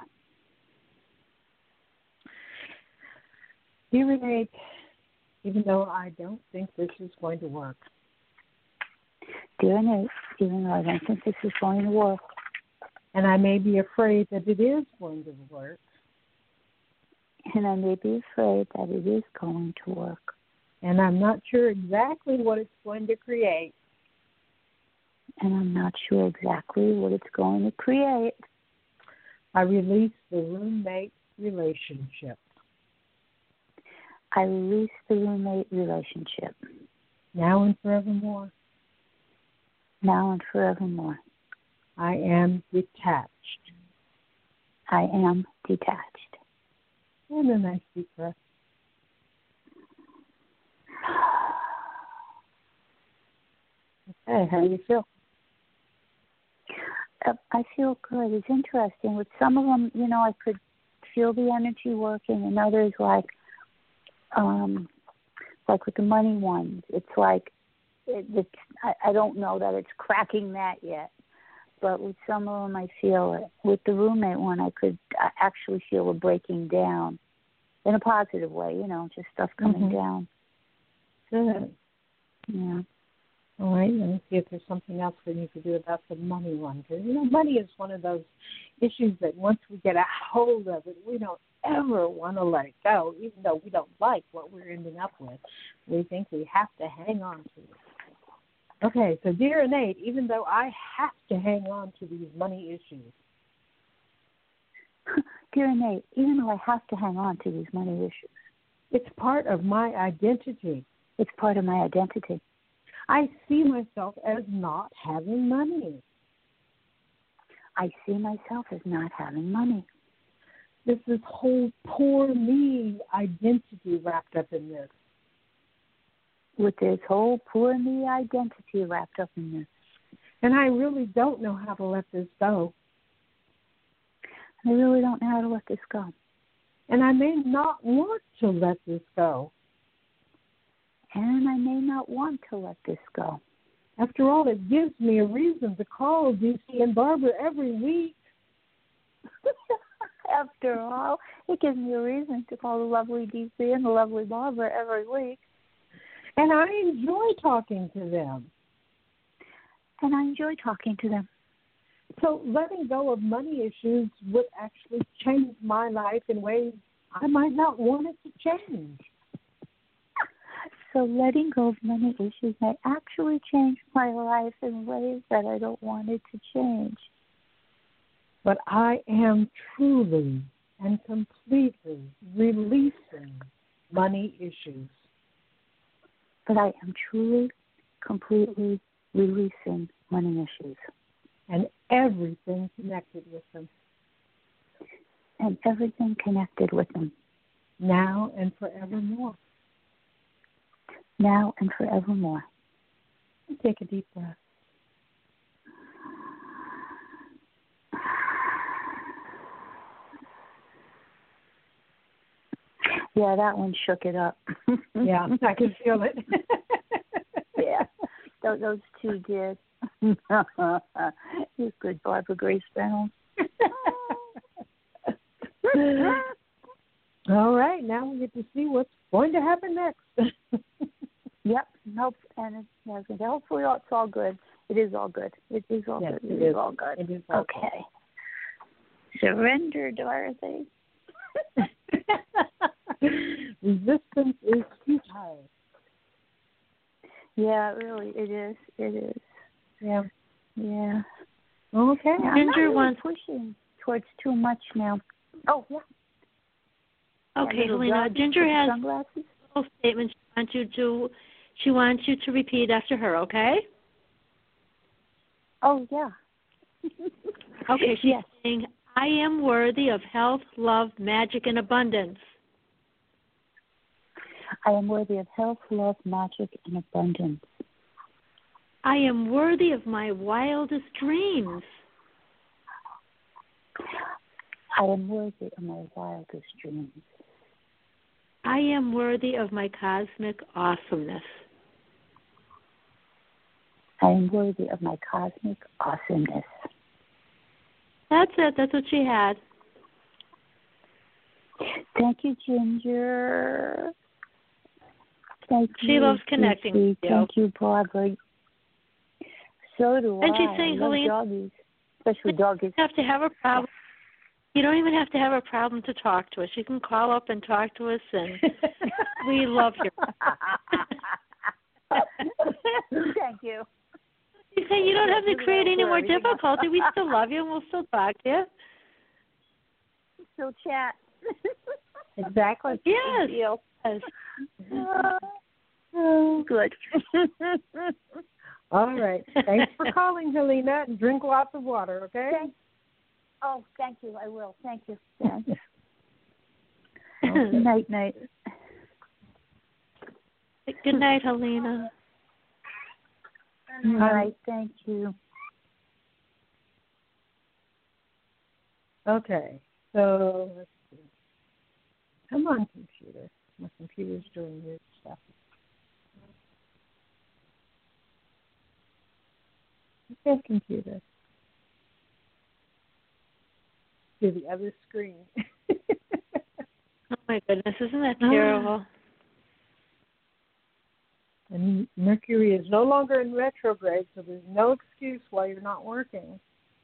Dear Renee, even though I don't think this is going to work. Dear Renee, even though I don't think this is going to work. And I may be afraid that it is going to work. And I may be afraid that it is going to work. And I'm not sure exactly what it's going to create. And I'm not sure exactly what it's going to create. I release the roommate relationship. I release the roommate relationship. Now and forevermore. Now and forevermore. I am detached. I am detached. And a nice deep breath. Okay, how do you feel? Uh, I feel good. It's interesting. With some of them, you know, I could feel the energy working, and others, like, um, like with the money ones, it's like it, it's. I, I don't know that it's cracking that yet. But with some of them, I feel it. With the roommate one, I could actually feel a breaking down. in a positive way, you know, just stuff coming mm-hmm. down. Good. Yeah. All right, let me see if there's something else we need to do about the money one. Because, you know, money is one of those issues that once we get a hold of it, we don't ever want to let it go, even though we don't like what we're ending up with. We think we have to hang on to it. Okay, so dear Innate, even though I have to hang on to these money issues. Dear Innate, even though I have to hang on to these money issues. It's part of my identity. It's part of my identity. I see myself as not having money. I see myself as not having money. There's this whole poor me identity wrapped up in this. With this whole poor me identity wrapped up in this. And I really don't know how to let this go. I really don't know how to let this go. And I may not want to let this go. And I may not want to let this go. After all, it gives me a reason to call D C and Barbara every week. After all, it gives me a reason to call the lovely D C and the lovely Barbara every week. And I enjoy talking to them. And I enjoy talking to them. So letting go of money issues would actually change my life in ways I might not want it to change. So letting go of money issues may actually change my life in ways that I don't want it to change. But I am truly and completely releasing money issues. But I am truly, completely releasing money issues. And everything connected with them. And everything connected with them. Now and forevermore. Now and forevermore. Take a deep breath. Yeah, that one shook it up. Yeah, I can feel it. Yeah, those, those two did. You're good, Barbara Grace Reynolds. All right, now we get to see what's going to happen next. Yep, nope, and it's, yeah, hopefully it's all good. It is all good. It is all yes, good. It, it is. is all good. It is all okay. Good. Surrender, Dorothy. Resistance is futile. Yeah, really, it is. It is. Yeah. Yeah. Okay. Yeah, Ginger really wants pushing towards too much now. Oh, yeah. Okay, Helena. Ginger has a little statement she wants you to. She wants you to repeat after her. Okay. Oh yeah. Okay. She's yes. saying, "I am worthy of health, love, magic, and abundance." I am worthy of health, love, magic, and abundance. I am worthy of my wildest dreams. I am worthy of my wildest dreams. I am worthy of my cosmic awesomeness. I am worthy of my cosmic awesomeness. That's it. That's what she had. Thank you, Ginger. Thank she you. loves connecting with you. Thank you, Barbara. So do and I. she's saying, I love Helene, doggies, especially you doggies. don't have to have a problem. You don't even have to have a problem to talk to us. You can call up and talk to us, and we love you. Thank you. You say you don't have to create any more difficulty. We still love you, and we'll still talk to you. Still chat. Exactly. Yes. yes. Oh, good. All right. Thanks for calling, Helena, and drink lots of water, okay? Thank, oh, thank you. I will. Thank you. Thanks. Okay. Night, night. Good night, Helena. All right. Thank you. Okay. So, let's see. Come on, computer. My computer's doing weird stuff. Okay, computer. To the other screen. Oh, my goodness. Isn't that terrible? And Mercury is no longer in retrograde, so there's no excuse why you're not working.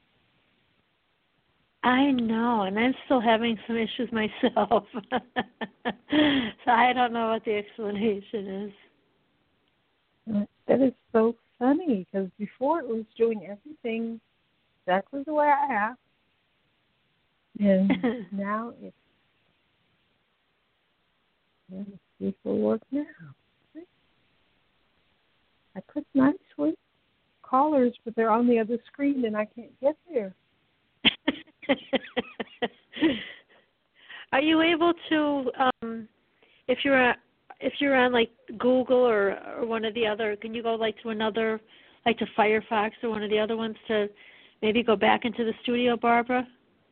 I know, and I'm still having some issues myself. So I don't know what the explanation is. That is so funny, because before it was doing everything exactly the way I asked, and now it's, yeah, it's beautiful work now. I put nice with callers, but they're on the other screen, and I can't get there. Are you able to, um, if you're if you're on like Google or, or one of the other, can you go like to another, like to Firefox or one of the other ones to maybe go back into the studio, Barbara?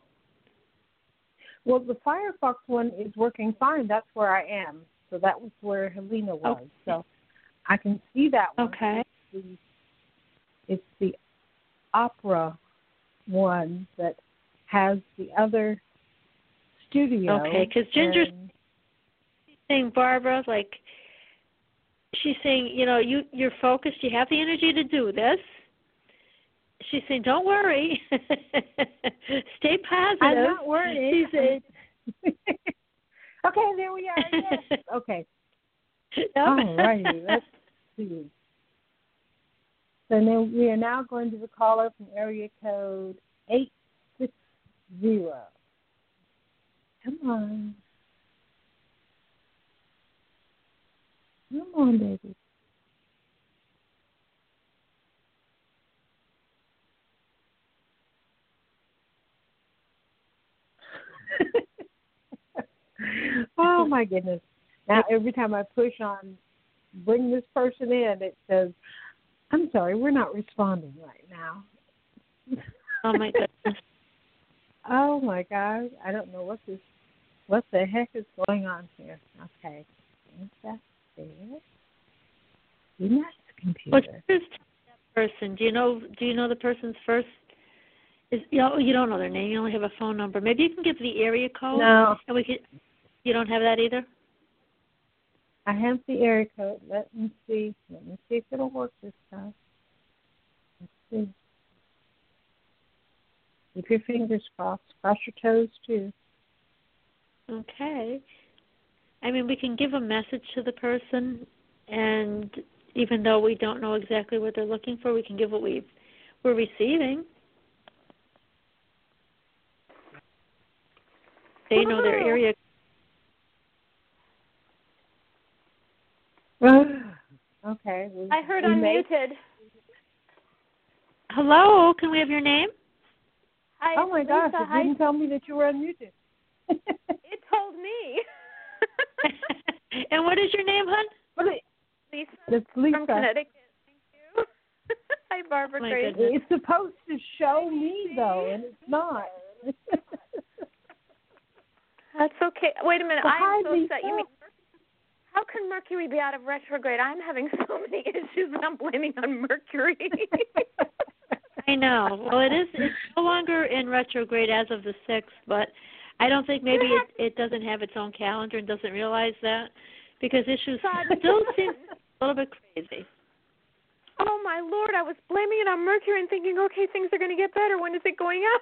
Well, the Firefox one is working fine. That's where I am. So that was where Helena was. Okay. So I can see that one. Okay. It's the, it's the Opera one that has the other studio. Okay, because Ginger's and... saying, Barbara, like, she's saying, you know, you, you're focused, you have the energy to do this. She's saying, don't worry. Stay positive. I'm not worried. She's saying, okay, there we are. Yes. Okay. All righty. Let's see. So now we are now going to the caller from area code eight six zero. Come on. Come on, baby. Oh, my goodness. Now, every time I push on bring this person in, it says, I'm sorry, we're not responding right now. Oh, my goodness. Oh, my God. I don't know what this, what the heck is going on here. Okay. That's there. Be nice, computer. What's that person? Do you know, do you know the person's first? Is, you know, you don't know their name. You only have a phone number. Maybe you can give the area code. No. And we could, you don't have that either? I have the area code. Let me see. Let me see if it'll work this time. Let's see. Keep your fingers crossed. Cross your toes, too. Okay. I mean, we can give a message to the person, and even though we don't know exactly what they're looking for, we can give what we've, we're receiving. They know their area. Okay. We, I heard we unmuted. Made... Hello, can we have your name? Hi, oh, my Lisa. gosh, it Hi. didn't tell me that you were unmuted. It told me. And what is your name, hon? What is... Lisa. It's Lisa. From Connecticut. Thank you. Hi, Barbara. Oh, Grace. It's supposed to show me, though, and it's not. That's okay. Wait a minute. So I'm hi, so Lisa. upset. You mean, how can Mercury be out of retrograde? I'm having so many issues that I'm blaming on Mercury. I know. Well, it is. It's no longer in retrograde as of the sixth, but I don't think maybe it, it doesn't have its own calendar and doesn't realize that, because issues still seem a little bit crazy. Oh, my Lord. I was blaming it on Mercury and thinking, okay, things are going to get better. When is it going up?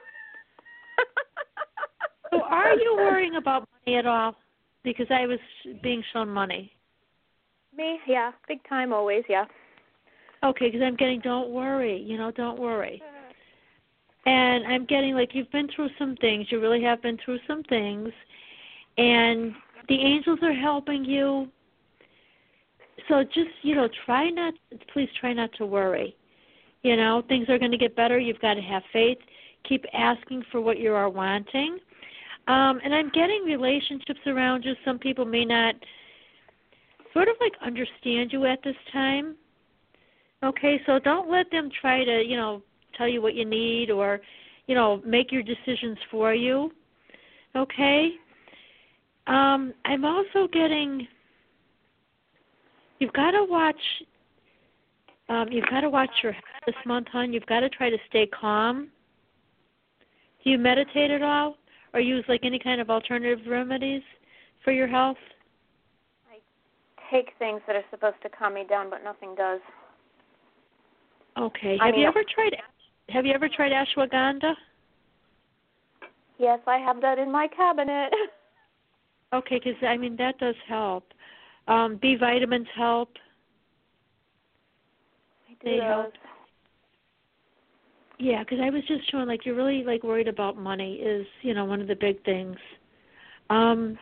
So are you worrying about money at all? Because I was being shown money. Me? Yeah. Big time always, yeah. Okay, because I'm getting, don't worry, you know, don't worry. And I'm getting, like, you've been through some things. You really have been through some things. And the angels are helping you. So just, you know, try not, please try not to worry. You know, things are going to get better. You've got to have faith. Keep asking for what you are wanting. Um, and I'm getting relationships around you. Some people may not sort of like understand you at this time. Okay, so don't let them try to, you know, tell you what you need or, you know, make your decisions for you. Okay? Um, I'm also getting, you've got to watch, um, you've got to watch your health this month, hon. You've got to try to stay calm. Do you meditate at all? Or use like any kind of alternative remedies for your health? I take things that are supposed to calm me down, but nothing does. Okay. I Have mean, you ever tried Have you ever tried ashwagandha? Yes, I have that in my cabinet. Okay, because I mean that does help. Um, B vitamins help. I do They those. help. Yeah, because I was just showing like you're really like worried about money is you know one of the big things. Um,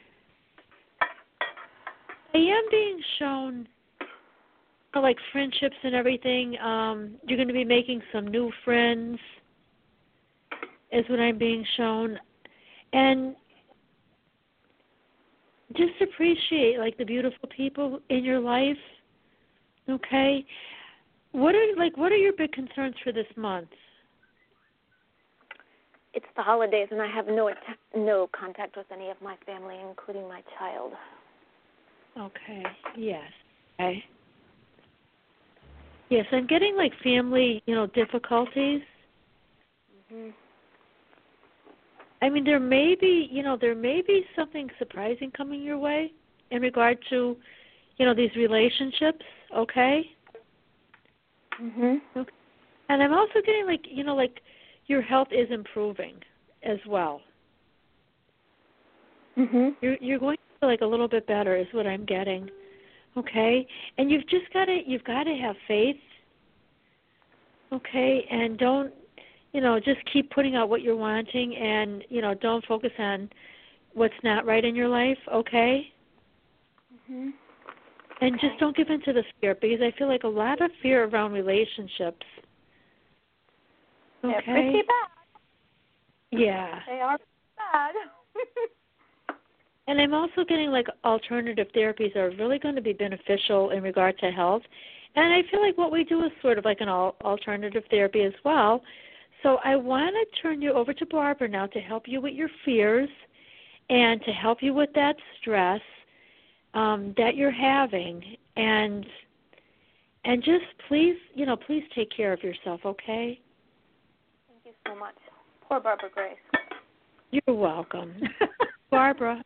I am being shown like friendships and everything. Um, you're going to be making some new friends, is what I'm being shown, and just appreciate like the beautiful people in your life. Okay, what are like what are your big concerns for this month? It's the holidays, and I have no att- no contact with any of my family, including my child. Okay. Yes. Okay. Yes, I'm getting like family, you know, difficulties. Mhm. I mean, there may be, you know, there may be something surprising coming your way in regard to, you know, these relationships. Okay. Mhm. Okay. And I'm also getting like, you know, like your health is improving as well. Mhm. You're you're going to feel like a little bit better is what I'm getting. Okay? And you've just got to you've got to have faith. Okay? And don't, you know, just keep putting out what you're wanting and, you know, don't focus on what's not right in your life, okay? Mhm. And Okay. just don't give in to the fear because I feel like a lot of fear around relationships. Okay? They're pretty bad. Yeah. They are bad. And I'm also getting like alternative therapies are really going to be beneficial in regard to health. And I feel like what we do is sort of like an al- alternative therapy as well. So I want to turn you over to Barbara now to help you with your fears and to help you with that stress um, that you're having. And and just please, you know, please take care of yourself, okay? Thank you so much. Poor Barbara Grace. You're welcome. Barbara.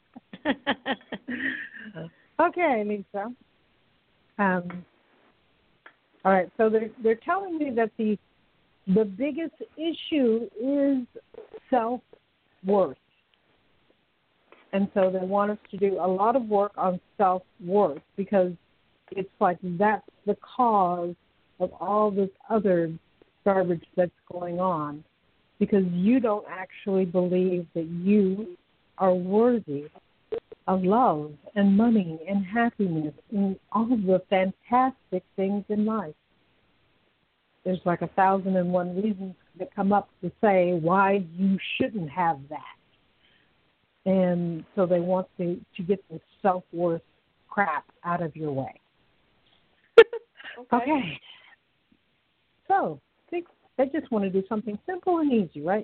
Okay, Lisa. Um, all right, so they're they're telling me that the the biggest issue is self-worth, and so they want us to do a lot of work on self-worth because it's like that's the cause of all this other garbage that's going on, because you don't actually believe that you are worthy of love and money and happiness and all of the fantastic things in life. There's like a thousand and one reasons that come up to say why you shouldn't have that. And so they want to, to get the self-worth crap out of your way. Okay. Okay. So they, they just want to do something simple and easy, right?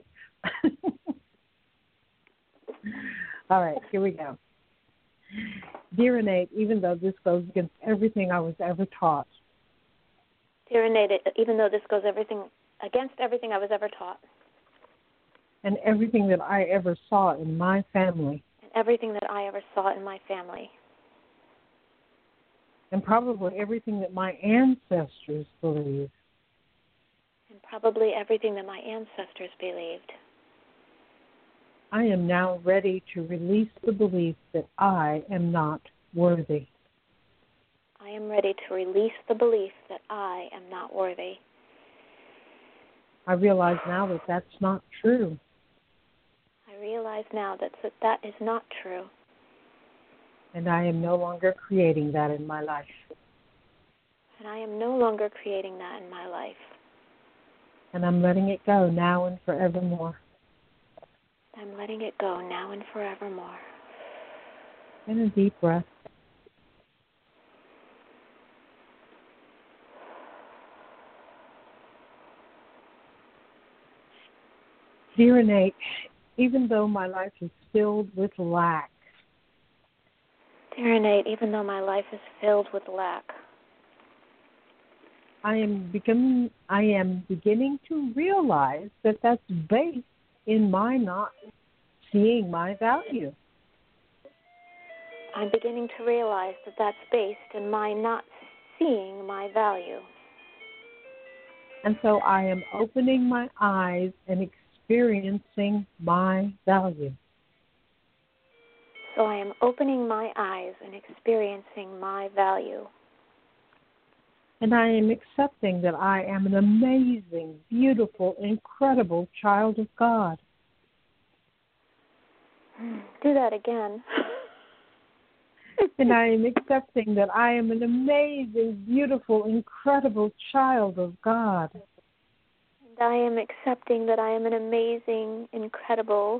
All right, here we go. Dear Innate, even though this goes against everything I was ever taught. Dear Innate, even though this goes everything against everything I was ever taught. And everything that I ever saw in my family. And everything that I ever saw in my family. And probably everything that my ancestors believed. And probably everything that my ancestors believed. I am now ready to release the belief that I am not worthy. I am ready to release the belief that I am not worthy. I realize now that that's not true. I realize now that that is not true. And I am no longer creating that in my life. And I am no longer creating that in my life. And I'm letting it go now and forevermore. I'm letting it go now and forevermore. And a deep breath. Dear Innate, even though my life is filled with lack. Dear Innate, even though my life is filled with lack. I am beginning, I am beginning to realize that that's based in my not seeing my value. I'm beginning to realize that that's based in my not seeing my value. And so I am opening my eyes and experiencing my value. So I am opening my eyes and experiencing my value. And I am accepting that I am an amazing, beautiful, incredible child of God. Do that again. And I am accepting that I am an amazing, beautiful, incredible child of God. And I am accepting that I am an amazing, incredible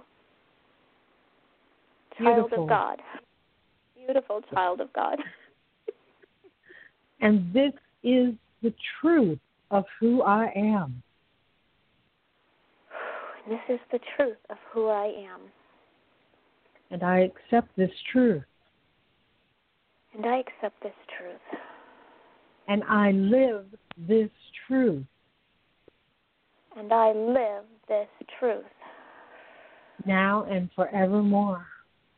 child Beautiful. of God. Beautiful child of God. And this is the truth of who I am. And this is the truth of who I am. And I accept this truth. And I accept this truth. And I live this truth. And I live this truth. Now and forevermore.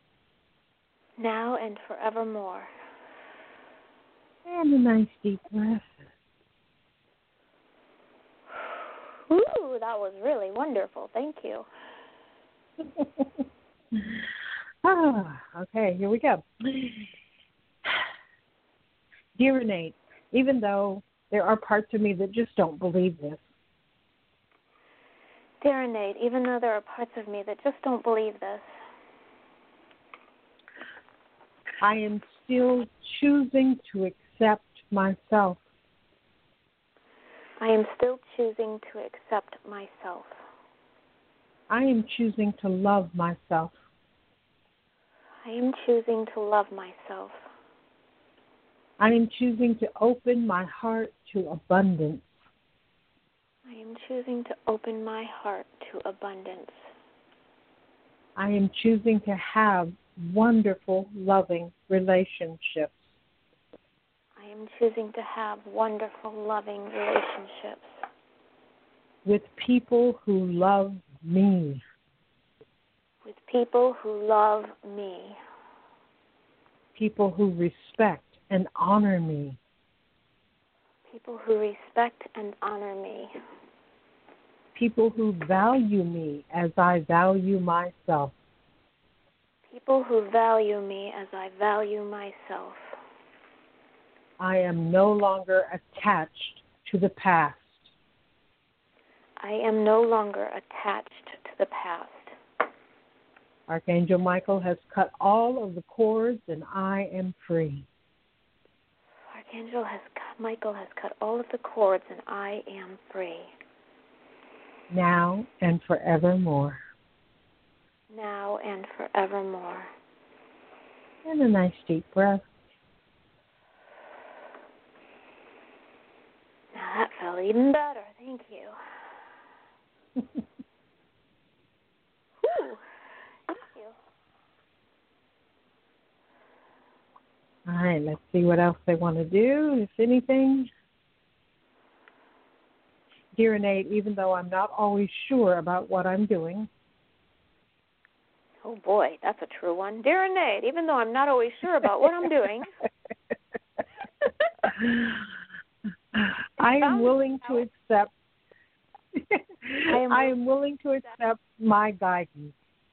Now and forevermore. And a nice deep breath. Ooh, that was really wonderful. Thank you. ah, okay, here we go. Dear Renee, even though there are parts of me that just don't believe this. Dear Renee, even though there are parts of me that just don't believe this. I am still choosing to accept myself. I am still choosing to accept myself. I am choosing to love myself. I am choosing to love myself. I am choosing to open my heart to abundance. I am choosing to open my heart to abundance. I am choosing to have wonderful, loving relationships. I am choosing to have wonderful, loving relationships. With people who love me. With people who love me. People who respect and honor me. People who respect and honor me. People who value me as I value myself. People who value me as I value myself. I am no longer attached to the past. I am no longer attached to the past. Archangel Michael has cut all of the cords and I am free. Archangel has Michael has cut all of the cords and I am free. Now and forevermore. Now and forevermore. And a nice deep breath. Now that felt even better. Thank you. Whew. Thank you. All right, let's see what else they want to do, if anything. Dear Innate, even though I'm not always sure about what I'm doing. Oh, boy, that's a true one. Dear Innate, even though I'm not always sure about what I'm doing. I am willing to accept I am, I am willing to accept my guidance.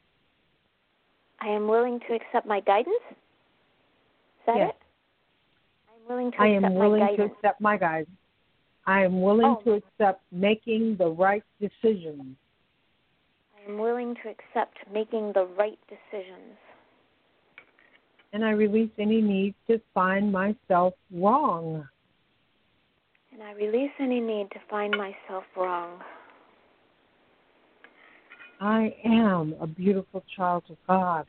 I am willing to accept my guidance? Is that yes. it? I'm willing to I accept am willing my guidance. to accept my guidance. I am willing oh. to accept making the right decisions. I am willing to accept making the right decisions. And I release any need to find myself wrong. And I release any need to find myself wrong. I am a beautiful child of God.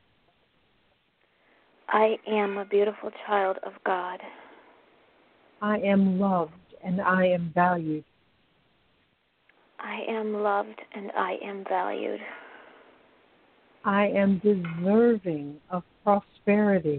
I am a beautiful child of God. I am loved and I am valued. I am loved and I am valued. I am deserving of prosperity.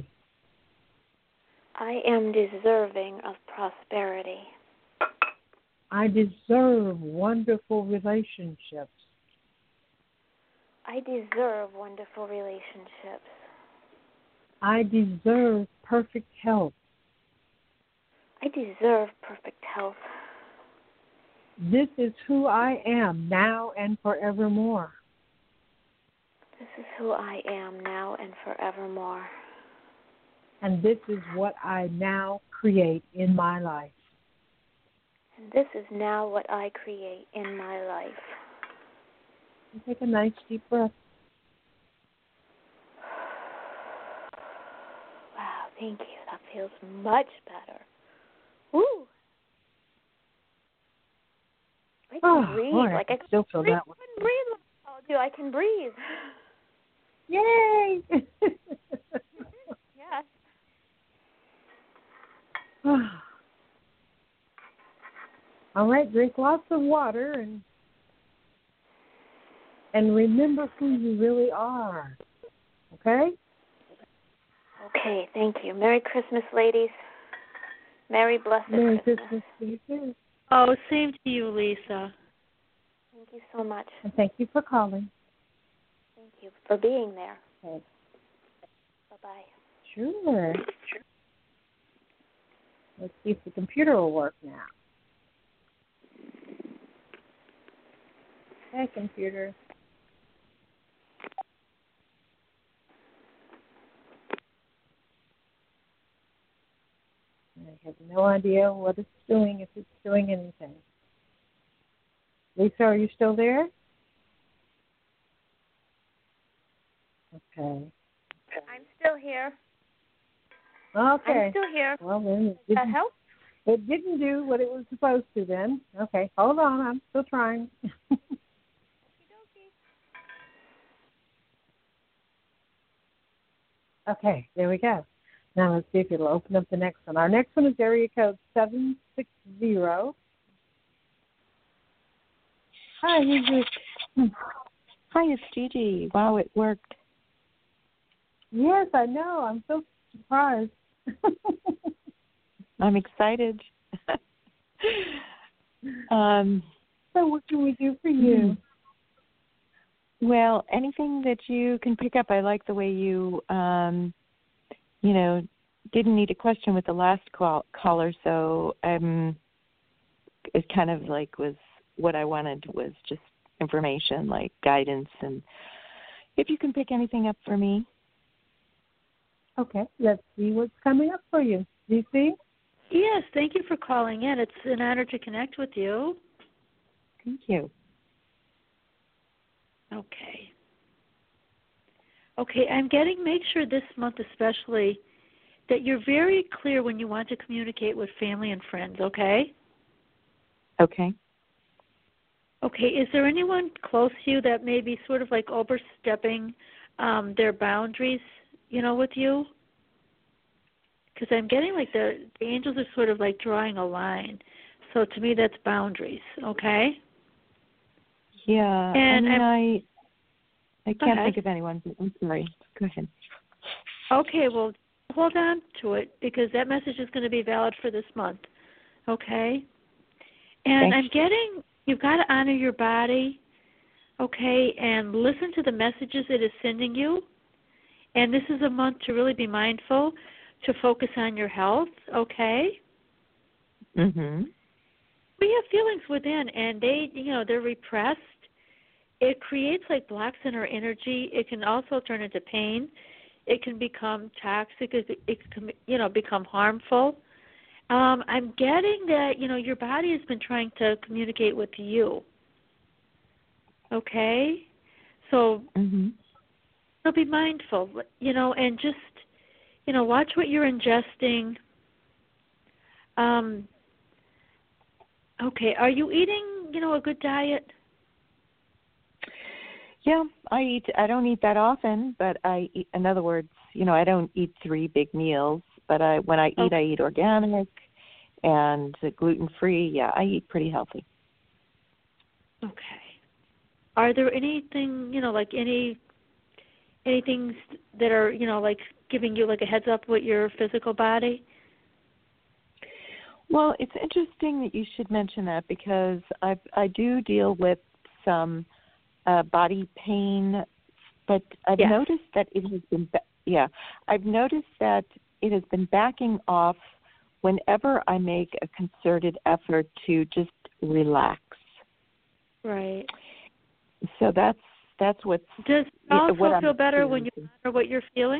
I am deserving of prosperity. I deserve wonderful relationships. I deserve wonderful relationships. I deserve perfect health. I deserve perfect health. This is who I am now and forevermore. This is who I am now and forevermore. And this is what I now create in my life. And this is now what I create in my life. And take a nice deep breath. Wow, thank you. That feels much better. Woo! I can Oh, breathe. boy, like I I can still feel breathe. that one. I can breathe like I'll do. I can breathe. Yay! Yes. All right, drink lots of water and and remember who you really are. Okay? Okay, thank you. Merry Christmas, ladies. Merry blessed Merry Christmas. Christmas to you too. Oh, same to you, Lisa. Thank you so much. And thank you for calling. Thank you for being there. Okay. Bye-bye. Sure. Let's see if the computer will work now. Hey, computer. I have no idea what it's doing, if it's doing anything. Lisa, are you still there? Okay. I'm still here. Okay. I'm still here. Well, then it Does that didn't, help? it didn't do what it was supposed to then. Okay, hold on. I'm still trying. Okay, there we go. Now let's see if it'll open up the next one. Our next one is area code seven six zero. Hi, who's this? Hi, it's Gigi. Wow, it worked. Yes, I know. I'm so surprised. I'm excited. um, so what can we do for you? Well, anything that you can pick up. I like the way you, um, you know, didn't need a question with the last call, caller, so um, it kind of like was what I wanted was just information, like guidance, and if you can pick anything up for me. Okay, let's see what's coming up for you. Do you see? Yes, thank you for calling in. It's an honor to connect with you. Thank you. Okay. Okay, I'm getting, make sure this month especially, that you're very clear when you want to communicate with family and friends, okay? Okay. Okay, is there anyone close to you that may be sort of like overstepping um, their boundaries, you know, with you? Because I'm getting like the, the angels are sort of like drawing a line. So to me, that's boundaries, okay? Yeah, and I mean, I'm, I, I can't think of anyone. I'm sorry. Go ahead. Okay, well, hold on to it because that message is going to be valid for this month, okay? And Thanks. I'm getting, you've got to honor your body, okay, and listen to the messages it is sending you. And this is a month to really be mindful, to focus on your health, okay? Mm-hmm. We have feelings within, and they, you know, they're repressed. It creates like blocks in our energy. It can also turn into pain. It can become toxic. It, it can, you know, become harmful. Um, I'm getting that, you know, your body has been trying to communicate with you. Okay? So, mm-hmm. so be mindful, you know, and just, you know, watch what you're ingesting. Um, okay, are you eating, you know, a good diet? Yeah, I eat. I don't eat that often, but I eat. In other words, you know, I don't eat three big meals. But I, when I eat, okay. I eat organic and gluten free. Yeah, I eat pretty healthy. Okay. Are there anything, you know, like any, anything that are, you know, like giving you like a heads up with your physical body? Well, it's interesting that you should mention that because I I do deal with some. Uh, body pain, but I've yes. noticed that it has been yeah. I've noticed that it has been backing off whenever I make a concerted effort to just relax. Right. So that's that's what's. Does it also what feel I'm better when you honor what you're feeling?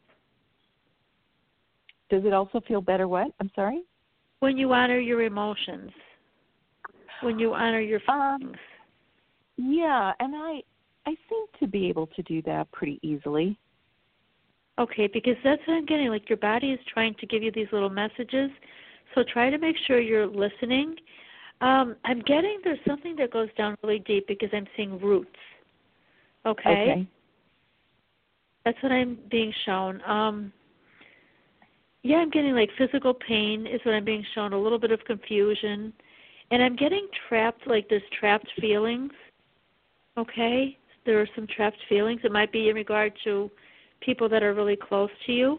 Does it also feel better? What? I'm sorry. When you honor your emotions. When you honor your feelings. Um, yeah, and I I seem to be able to do that pretty easily. Okay, because that's what I'm getting. Like your body is trying to give you these little messages, so try to make sure you're listening. Um, I'm getting there's something that goes down really deep because I'm seeing roots. Okay? Okay. That's what I'm being shown. Um, yeah, I'm getting like physical pain is what I'm being shown, a little bit of confusion. And I'm getting trapped, like there's trapped feelings. Okay? There are some trapped feelings. It might be in regard to people that are really close to you.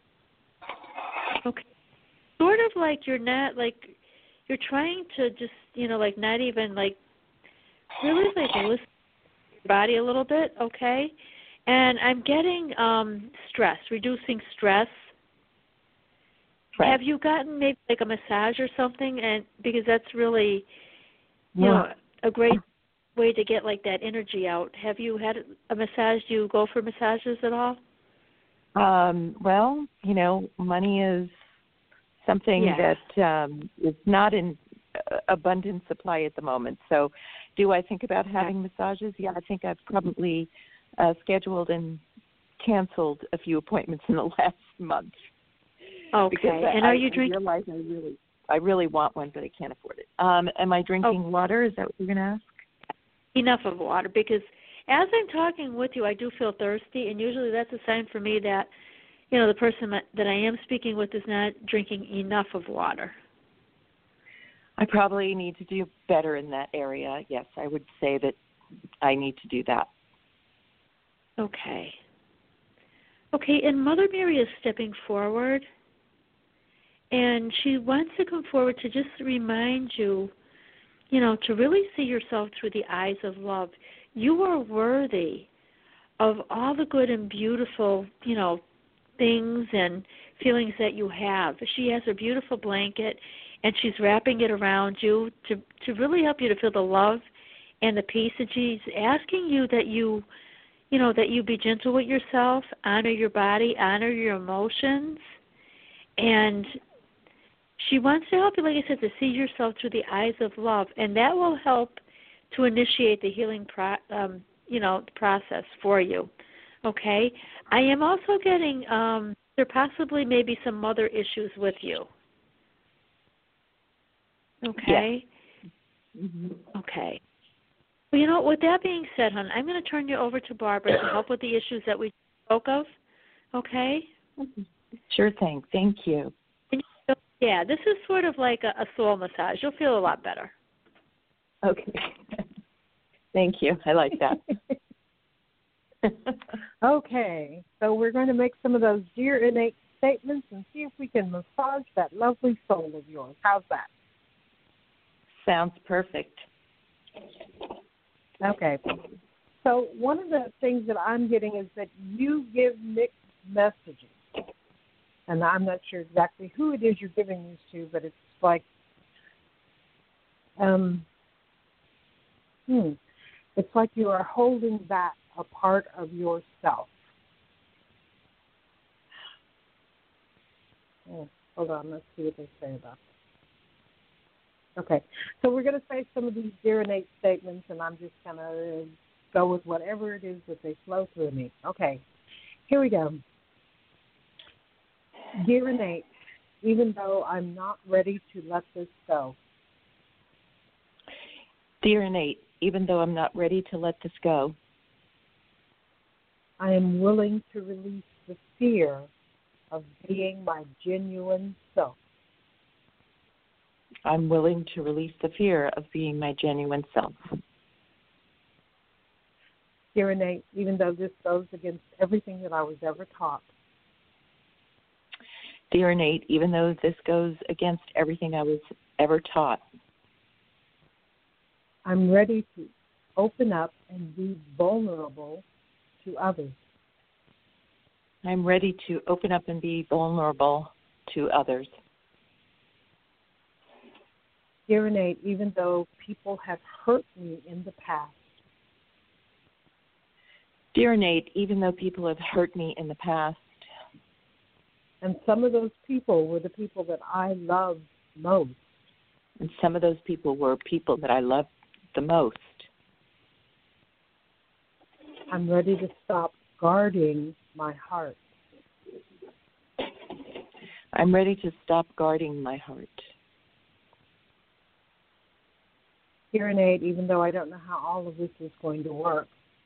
Okay. Sort of like you're not, like, you're trying to just, you know, like not even, like, really, like, listen to your body a little bit, okay? And I'm getting um, stress, reducing stress. Right. Have you gotten maybe like a massage or something? And because that's really, you Yeah. know, a great way to get like that energy out. Have you had a massage? Do you go for massages at all? Um, well, you know, money is something yeah. that um, is not in uh, abundant supply at the moment. So do I think about having massages? Yeah, I think I've probably uh, scheduled and canceled a few appointments in the last month. Okay. Because and I, are you I drinking? realize I really, I really want one, but I can't afford it. Um, am I drinking oh. water? Is that what you're going to ask? Enough of water, because as I'm talking with you, I do feel thirsty, and usually that's a sign for me that, you know, the person that I am speaking with is not drinking enough of water. I probably need to do better in that area. Yes, I would say that I need to do that. Okay. Okay, and Mother Mary is stepping forward, and she wants to come forward to just remind you, you know, to really see yourself through the eyes of love. You are worthy of all the good and beautiful, you know, things and feelings that you have. She has a beautiful blanket, and she's wrapping it around you to, to really help you to feel the love and the peace. And she's asking you that you, you know, that you be gentle with yourself, honor your body, honor your emotions, and she wants to help you, like I said, to see yourself through the eyes of love, and that will help to initiate the healing pro, um, you know, process for you. Okay? I am also getting um, there possibly may be some mother issues with you. Okay? Yeah. Mm-hmm. Okay. Well, you know, with that being said, hon, I'm going to turn you over to Barbara to help with the issues that we spoke of. Okay? Sure thing. Thank you. Yeah, this is sort of like a, a soul massage. You'll feel a lot better. Okay. Thank you. I like that. Okay, so we're going to make some of those dear innate statements and see if we can massage that lovely soul of yours. How's that? Sounds perfect. Okay. So one of the things that I'm getting is that you give mixed messages. And I'm not sure exactly who it is you're giving these to, but it's like, um, hmm, it's like you are holding back a part of yourself. Oh, hold on, let's see what they say about this. Okay, so we're going to say some of these dear innate statements, and I'm just going to go with whatever it is that they flow through me. Okay, here we go. Dear innate, even though I'm not ready to let this go. Dear innate, even though I'm not ready to let this go. I am willing to release the fear of being my genuine self. I'm willing to release the fear of being my genuine self. Dear innate, even though this goes against everything that I was ever taught. Dear innate, even though this goes against everything I was ever taught. I'm ready to open up and be vulnerable to others. I'm ready to open up and be vulnerable to others. Dear Renee, even though people have hurt me in the past. Dear Nate, even though people have hurt me in the past. And some of those people were the people that I loved most. And some of those people were people that I loved the most. I'm ready to stop guarding my heart. I'm ready to stop guarding my heart. Dear Nate, even though I don't know how all of this is going to work.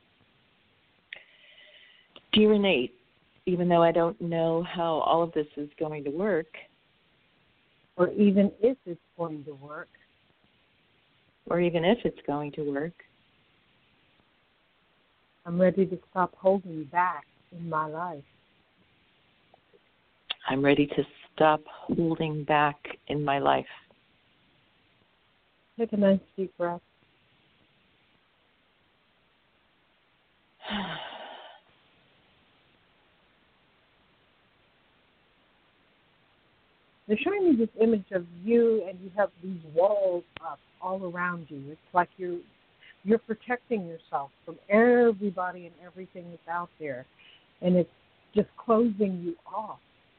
Dear Nate, even though I don't know how all of this is going to work. Or even if it's going to work. Or even if it's going to work. I'm ready to stop holding back in my life. I'm ready to stop holding back in my life. Take a nice deep breath. They're showing me this image of you, and you have these walls up all around you. It's like you're you're protecting yourself from everybody and everything that's out there, and it's just closing you off.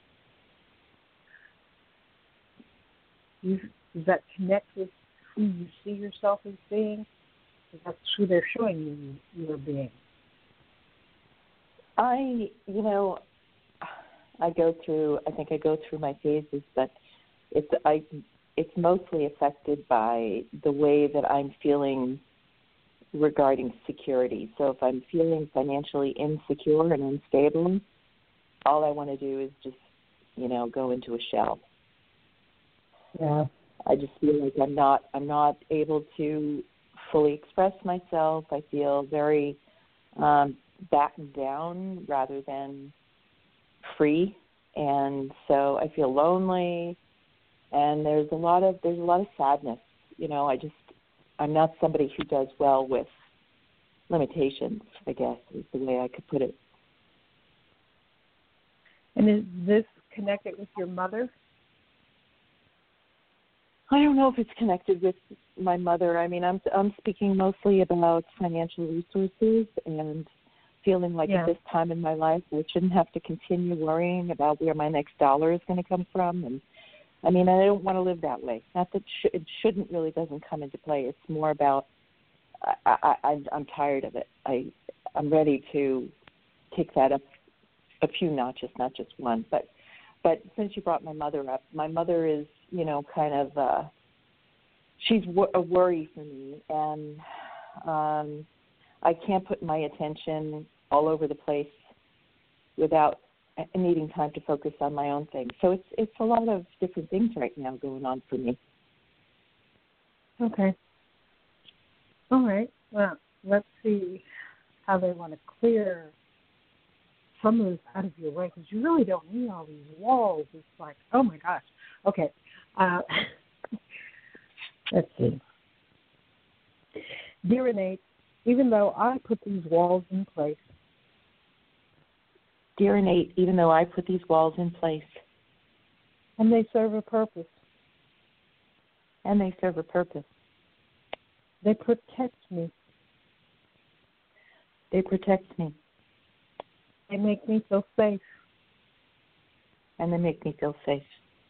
You, does that connect with who you see yourself as being? Because that's who they're showing you you are being. I, you know, I go through, I think I go through my phases, but it's, I, it's mostly affected by the way that I'm feeling regarding security. So if I'm feeling financially insecure and unstable, all I want to do is just, you know, go into a shell. Yeah. I just feel like I'm not I'm not able to fully express myself. I feel very um, backed down rather than free, and so I feel lonely. And there's a lot of there's a lot of sadness. You know, I just I'm not somebody who does well with limitations, I guess is the way I could put it. And is this connected with your mother? I don't know if it's connected with my mother. I mean, I'm I'm speaking mostly about financial resources and feeling like yeah. at this time in my life I shouldn't have to continue worrying about where my next dollar is going to come from. And I mean, I don't want to live that way. Not that sh- it shouldn't really doesn't come into play. It's more about I, I, I'm tired of it. I I'm ready to take that up a few notches, not just one. But but since you brought my mother up, my mother is, you know, kind of, uh, she's w- a worry for me, and um, I can't put my attention all over the place without needing time to focus on my own things. So it's it's a lot of different things right now going on for me. Okay. All right. Well, let's see how they want to clear some of this out of your way, because you really don't need all these walls. It's like, oh my gosh. Okay. Uh, let's see. Dear Renee, even though I put these walls in place. Dear Nate, even though I put these walls in place. And they serve a purpose. And they serve a purpose. They protect me. They protect me. They make me feel safe. And they make me feel safe.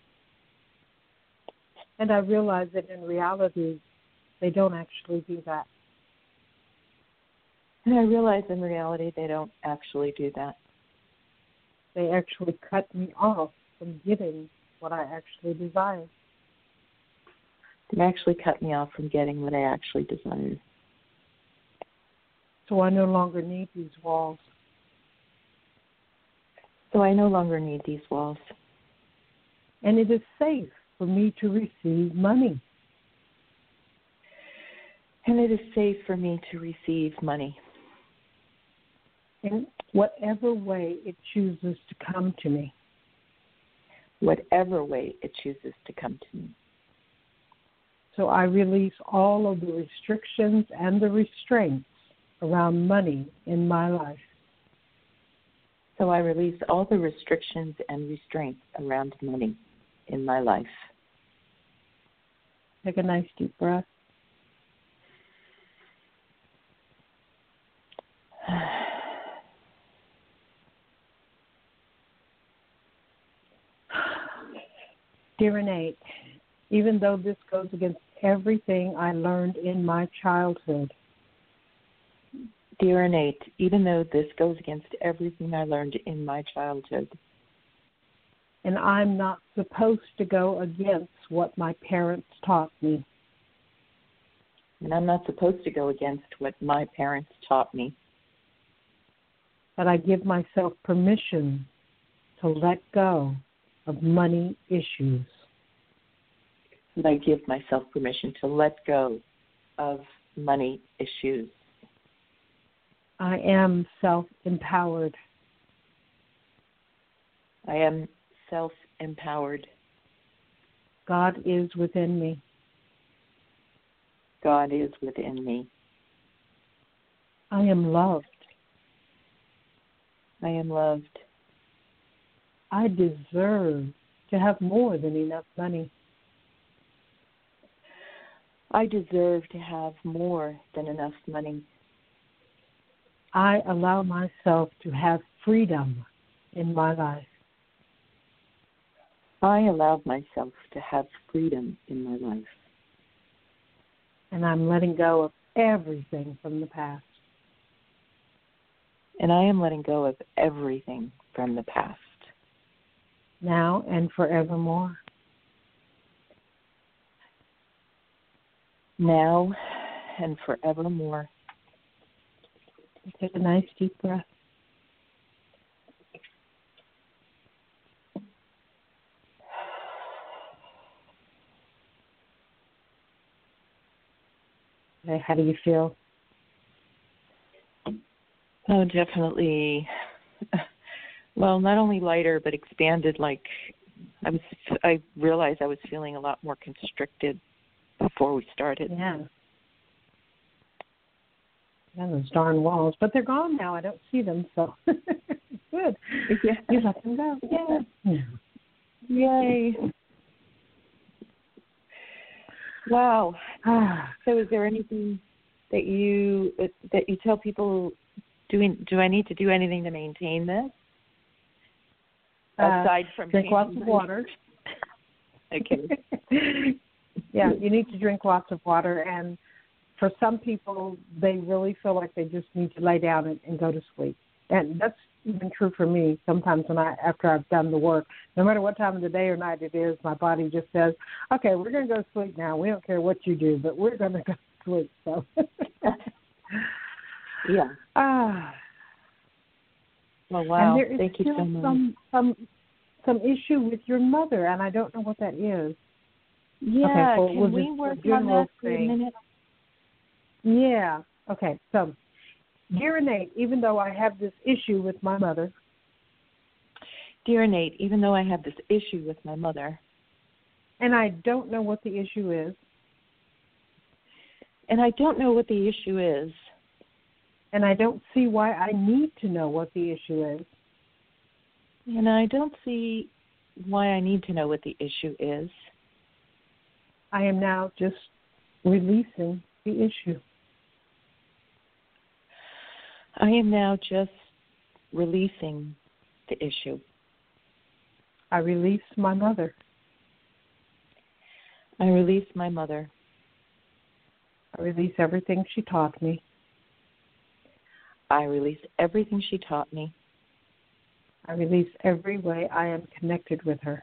And I realize that in reality, they don't actually do that. And I realize in reality, they don't actually do that. They actually cut me off from getting what I actually desire. They actually cut me off from getting what I actually desire. So I no longer need these walls. So I no longer need these walls. And it is safe for me to receive money. And it is safe for me to receive money. In whatever way it chooses to come to me. Whatever way it chooses to come to me. So I release all of the restrictions and the restraints around money in my life. So I release all the restrictions and restraints around money in my life. Take a nice deep breath. Dear Innate, even though this goes against everything I learned in my childhood. Dear Innate, even though this goes against everything I learned in my childhood. And I'm not supposed to go against what my parents taught me. And I'm not supposed to go against what my parents taught me. But I give myself permission to let go of money issues. And I give myself permission to let go of money issues. I am self-empowered. I am self-empowered. God is within me. God is within me. I am loved. I am loved. I deserve to have more than enough money. I deserve to have more than enough money. I allow myself to have freedom in my life. I allow myself to have freedom in my life. And I'm letting go of everything from the past. And I am letting go of everything from the past. Now and forevermore. Now and forevermore. Take a nice deep breath. Okay, how do you feel? Oh, definitely. Well, not only lighter, but expanded. Like I was, I realized I was feeling a lot more constricted before we started. Yeah. Yeah, those darn walls, but they're gone now. I don't see them, so good. Yeah. You let them go. Yeah. yeah. Yay. Wow. So, is there anything that you that you tell people? Do do I need to do anything to maintain this? Aside uh, from drink lots of water. Okay. Yeah, you need to drink lots of water, and for some people, they really feel like they just need to lay down and, and go to sleep. And that's even true for me. Sometimes when I, after I've done the work, no matter what time of the day or night it is, my body just says, okay, we're going to go to sleep now. We don't care what you do, but we're going to go to sleep. So, yeah. Ah. Well, wow. And there is Thank you still so much. Some, some, some issue with your mother, and I don't know what that is. Yeah, okay, well, can we'll we just, work we'll on that for a minute? Yeah. Okay, so, dear Innate, even though I have this issue with my mother. Dear Innate, even though I have this issue with my mother. And I don't know what the issue is. And I don't know what the issue is. And I don't see why I need to know what the issue is. And I don't see why I need to know what the issue is. I am now just releasing the issue. I am now just releasing the issue. I release my mother. I release my mother. I release everything she taught me. I release everything she taught me. I release every way I am connected with her.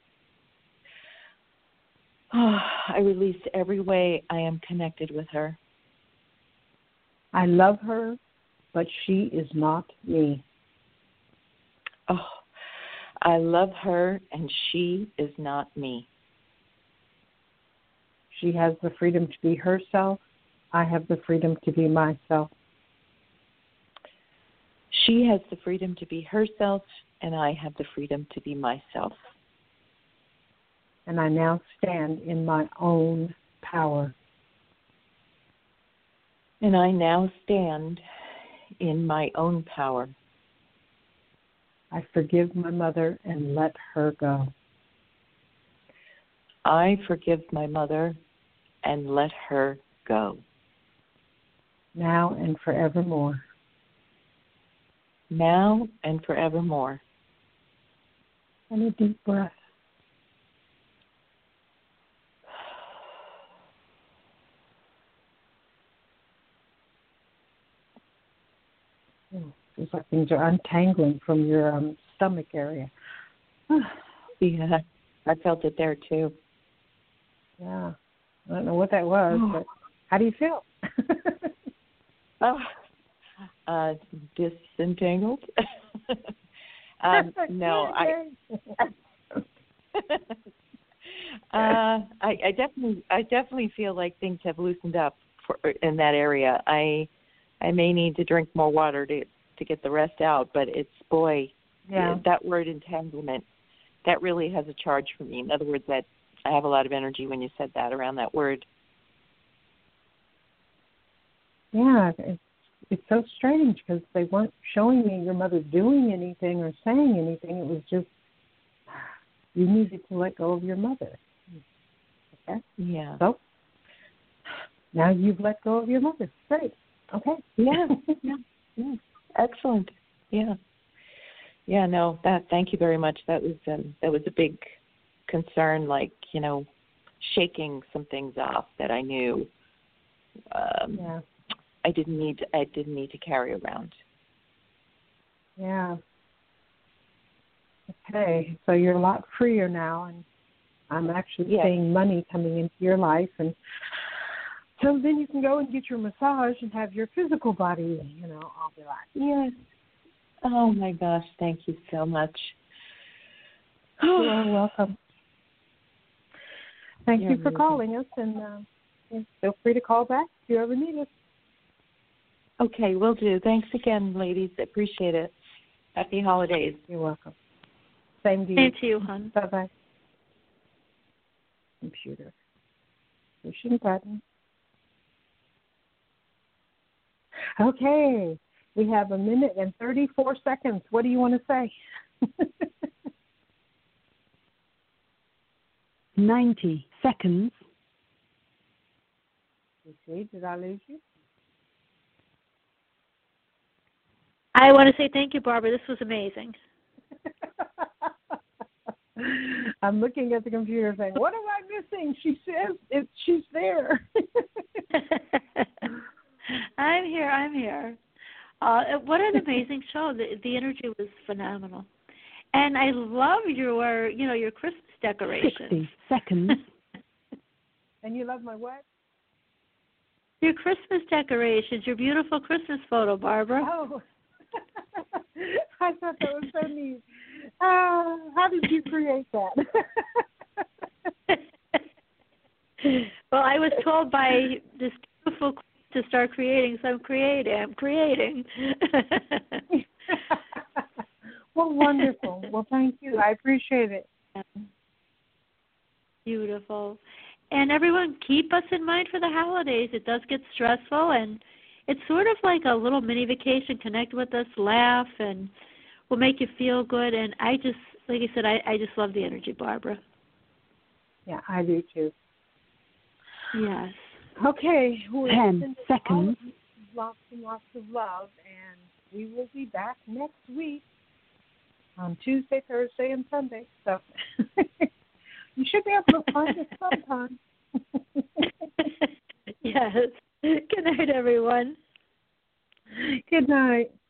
Oh, I release every way I am connected with her. I love her, but she is not me. Oh, I love her, and she is not me. She has the freedom to be herself. I have the freedom to be myself. She has the freedom to be herself, and I have the freedom to be myself. And I now stand in my own power. And I now stand in my own power. I forgive my mother and let her go. I forgive my mother and let her go. Now and forevermore. Now and forevermore. And a deep breath. It's like things are untangling from your um, stomach area. Yeah, I felt it there too. Yeah, I don't know what that was, oh. but how do you feel? oh, uh, disentangled. um, no, I. uh, I, I definitely, I definitely feel like things have loosened up for, in that area. I, I may need to drink more water to to get the rest out, but it's boy, yeah. that word entanglement, that really has a charge for me. In other words, that I have a lot of energy when you said that around that word. Yeah, it's, it's so strange because they weren't showing me your mother doing anything or saying anything. It was just you needed to let go of your mother. Okay. Yeah. So now you've let go of your mother. Great. Okay. Yeah. yeah. Yeah. Excellent. Yeah. Yeah, no, that thank you very much. That was um, that was a big concern, like, you know, shaking some things off that I knew um, yeah. I didn't need to, I didn't need to carry around. Yeah. Okay. So you're a lot freer now, and I'm actually yes. seeing money coming into your life, and so then you can go and get your massage and have your physical body, you know, all relaxed. Yes. Oh, my gosh. Thank you so much. You are welcome. Thank You're you for amazing. calling us, and uh, feel free to call back if you ever need us. Okay, will do. Thanks again, ladies. I appreciate it. Happy holidays. You're welcome. Same to you. Same to you, hon. Bye-bye. Computer. Pushing button. Okay, we have a minute and thirty-four seconds. What do you want to say? ninety seconds. You see, did I lose you? I want to say thank you, Barbara. This was amazing. I'm looking at the computer saying, what am I missing? She says it, she's there. I'm here. I'm here. Uh, what an amazing show. The, the energy was phenomenal. And I love your, you know, your Christmas decorations. sixty seconds. And you love my what? Your Christmas decorations, your beautiful Christmas photo, Barbara. Oh, I thought that was so neat. Uh, how did you create that? Well, I was told by this beautiful to start creating, so I'm creating. I'm creating. Well, wonderful. Well, thank you. I appreciate it. Beautiful. And everyone, keep us in mind for the holidays. It does get stressful, and it's sort of like a little mini vacation. Connect with us, laugh, and we'll make you feel good. And I just, like I said, I, I just love the energy, Barbara. Yeah, I do too. Yes. Okay. Ten seconds. Lots and lots of love, and we will be back next week on Tuesday, Thursday, and Sunday. So you should be able to find us sometime. Yes. Good night, everyone. Good night.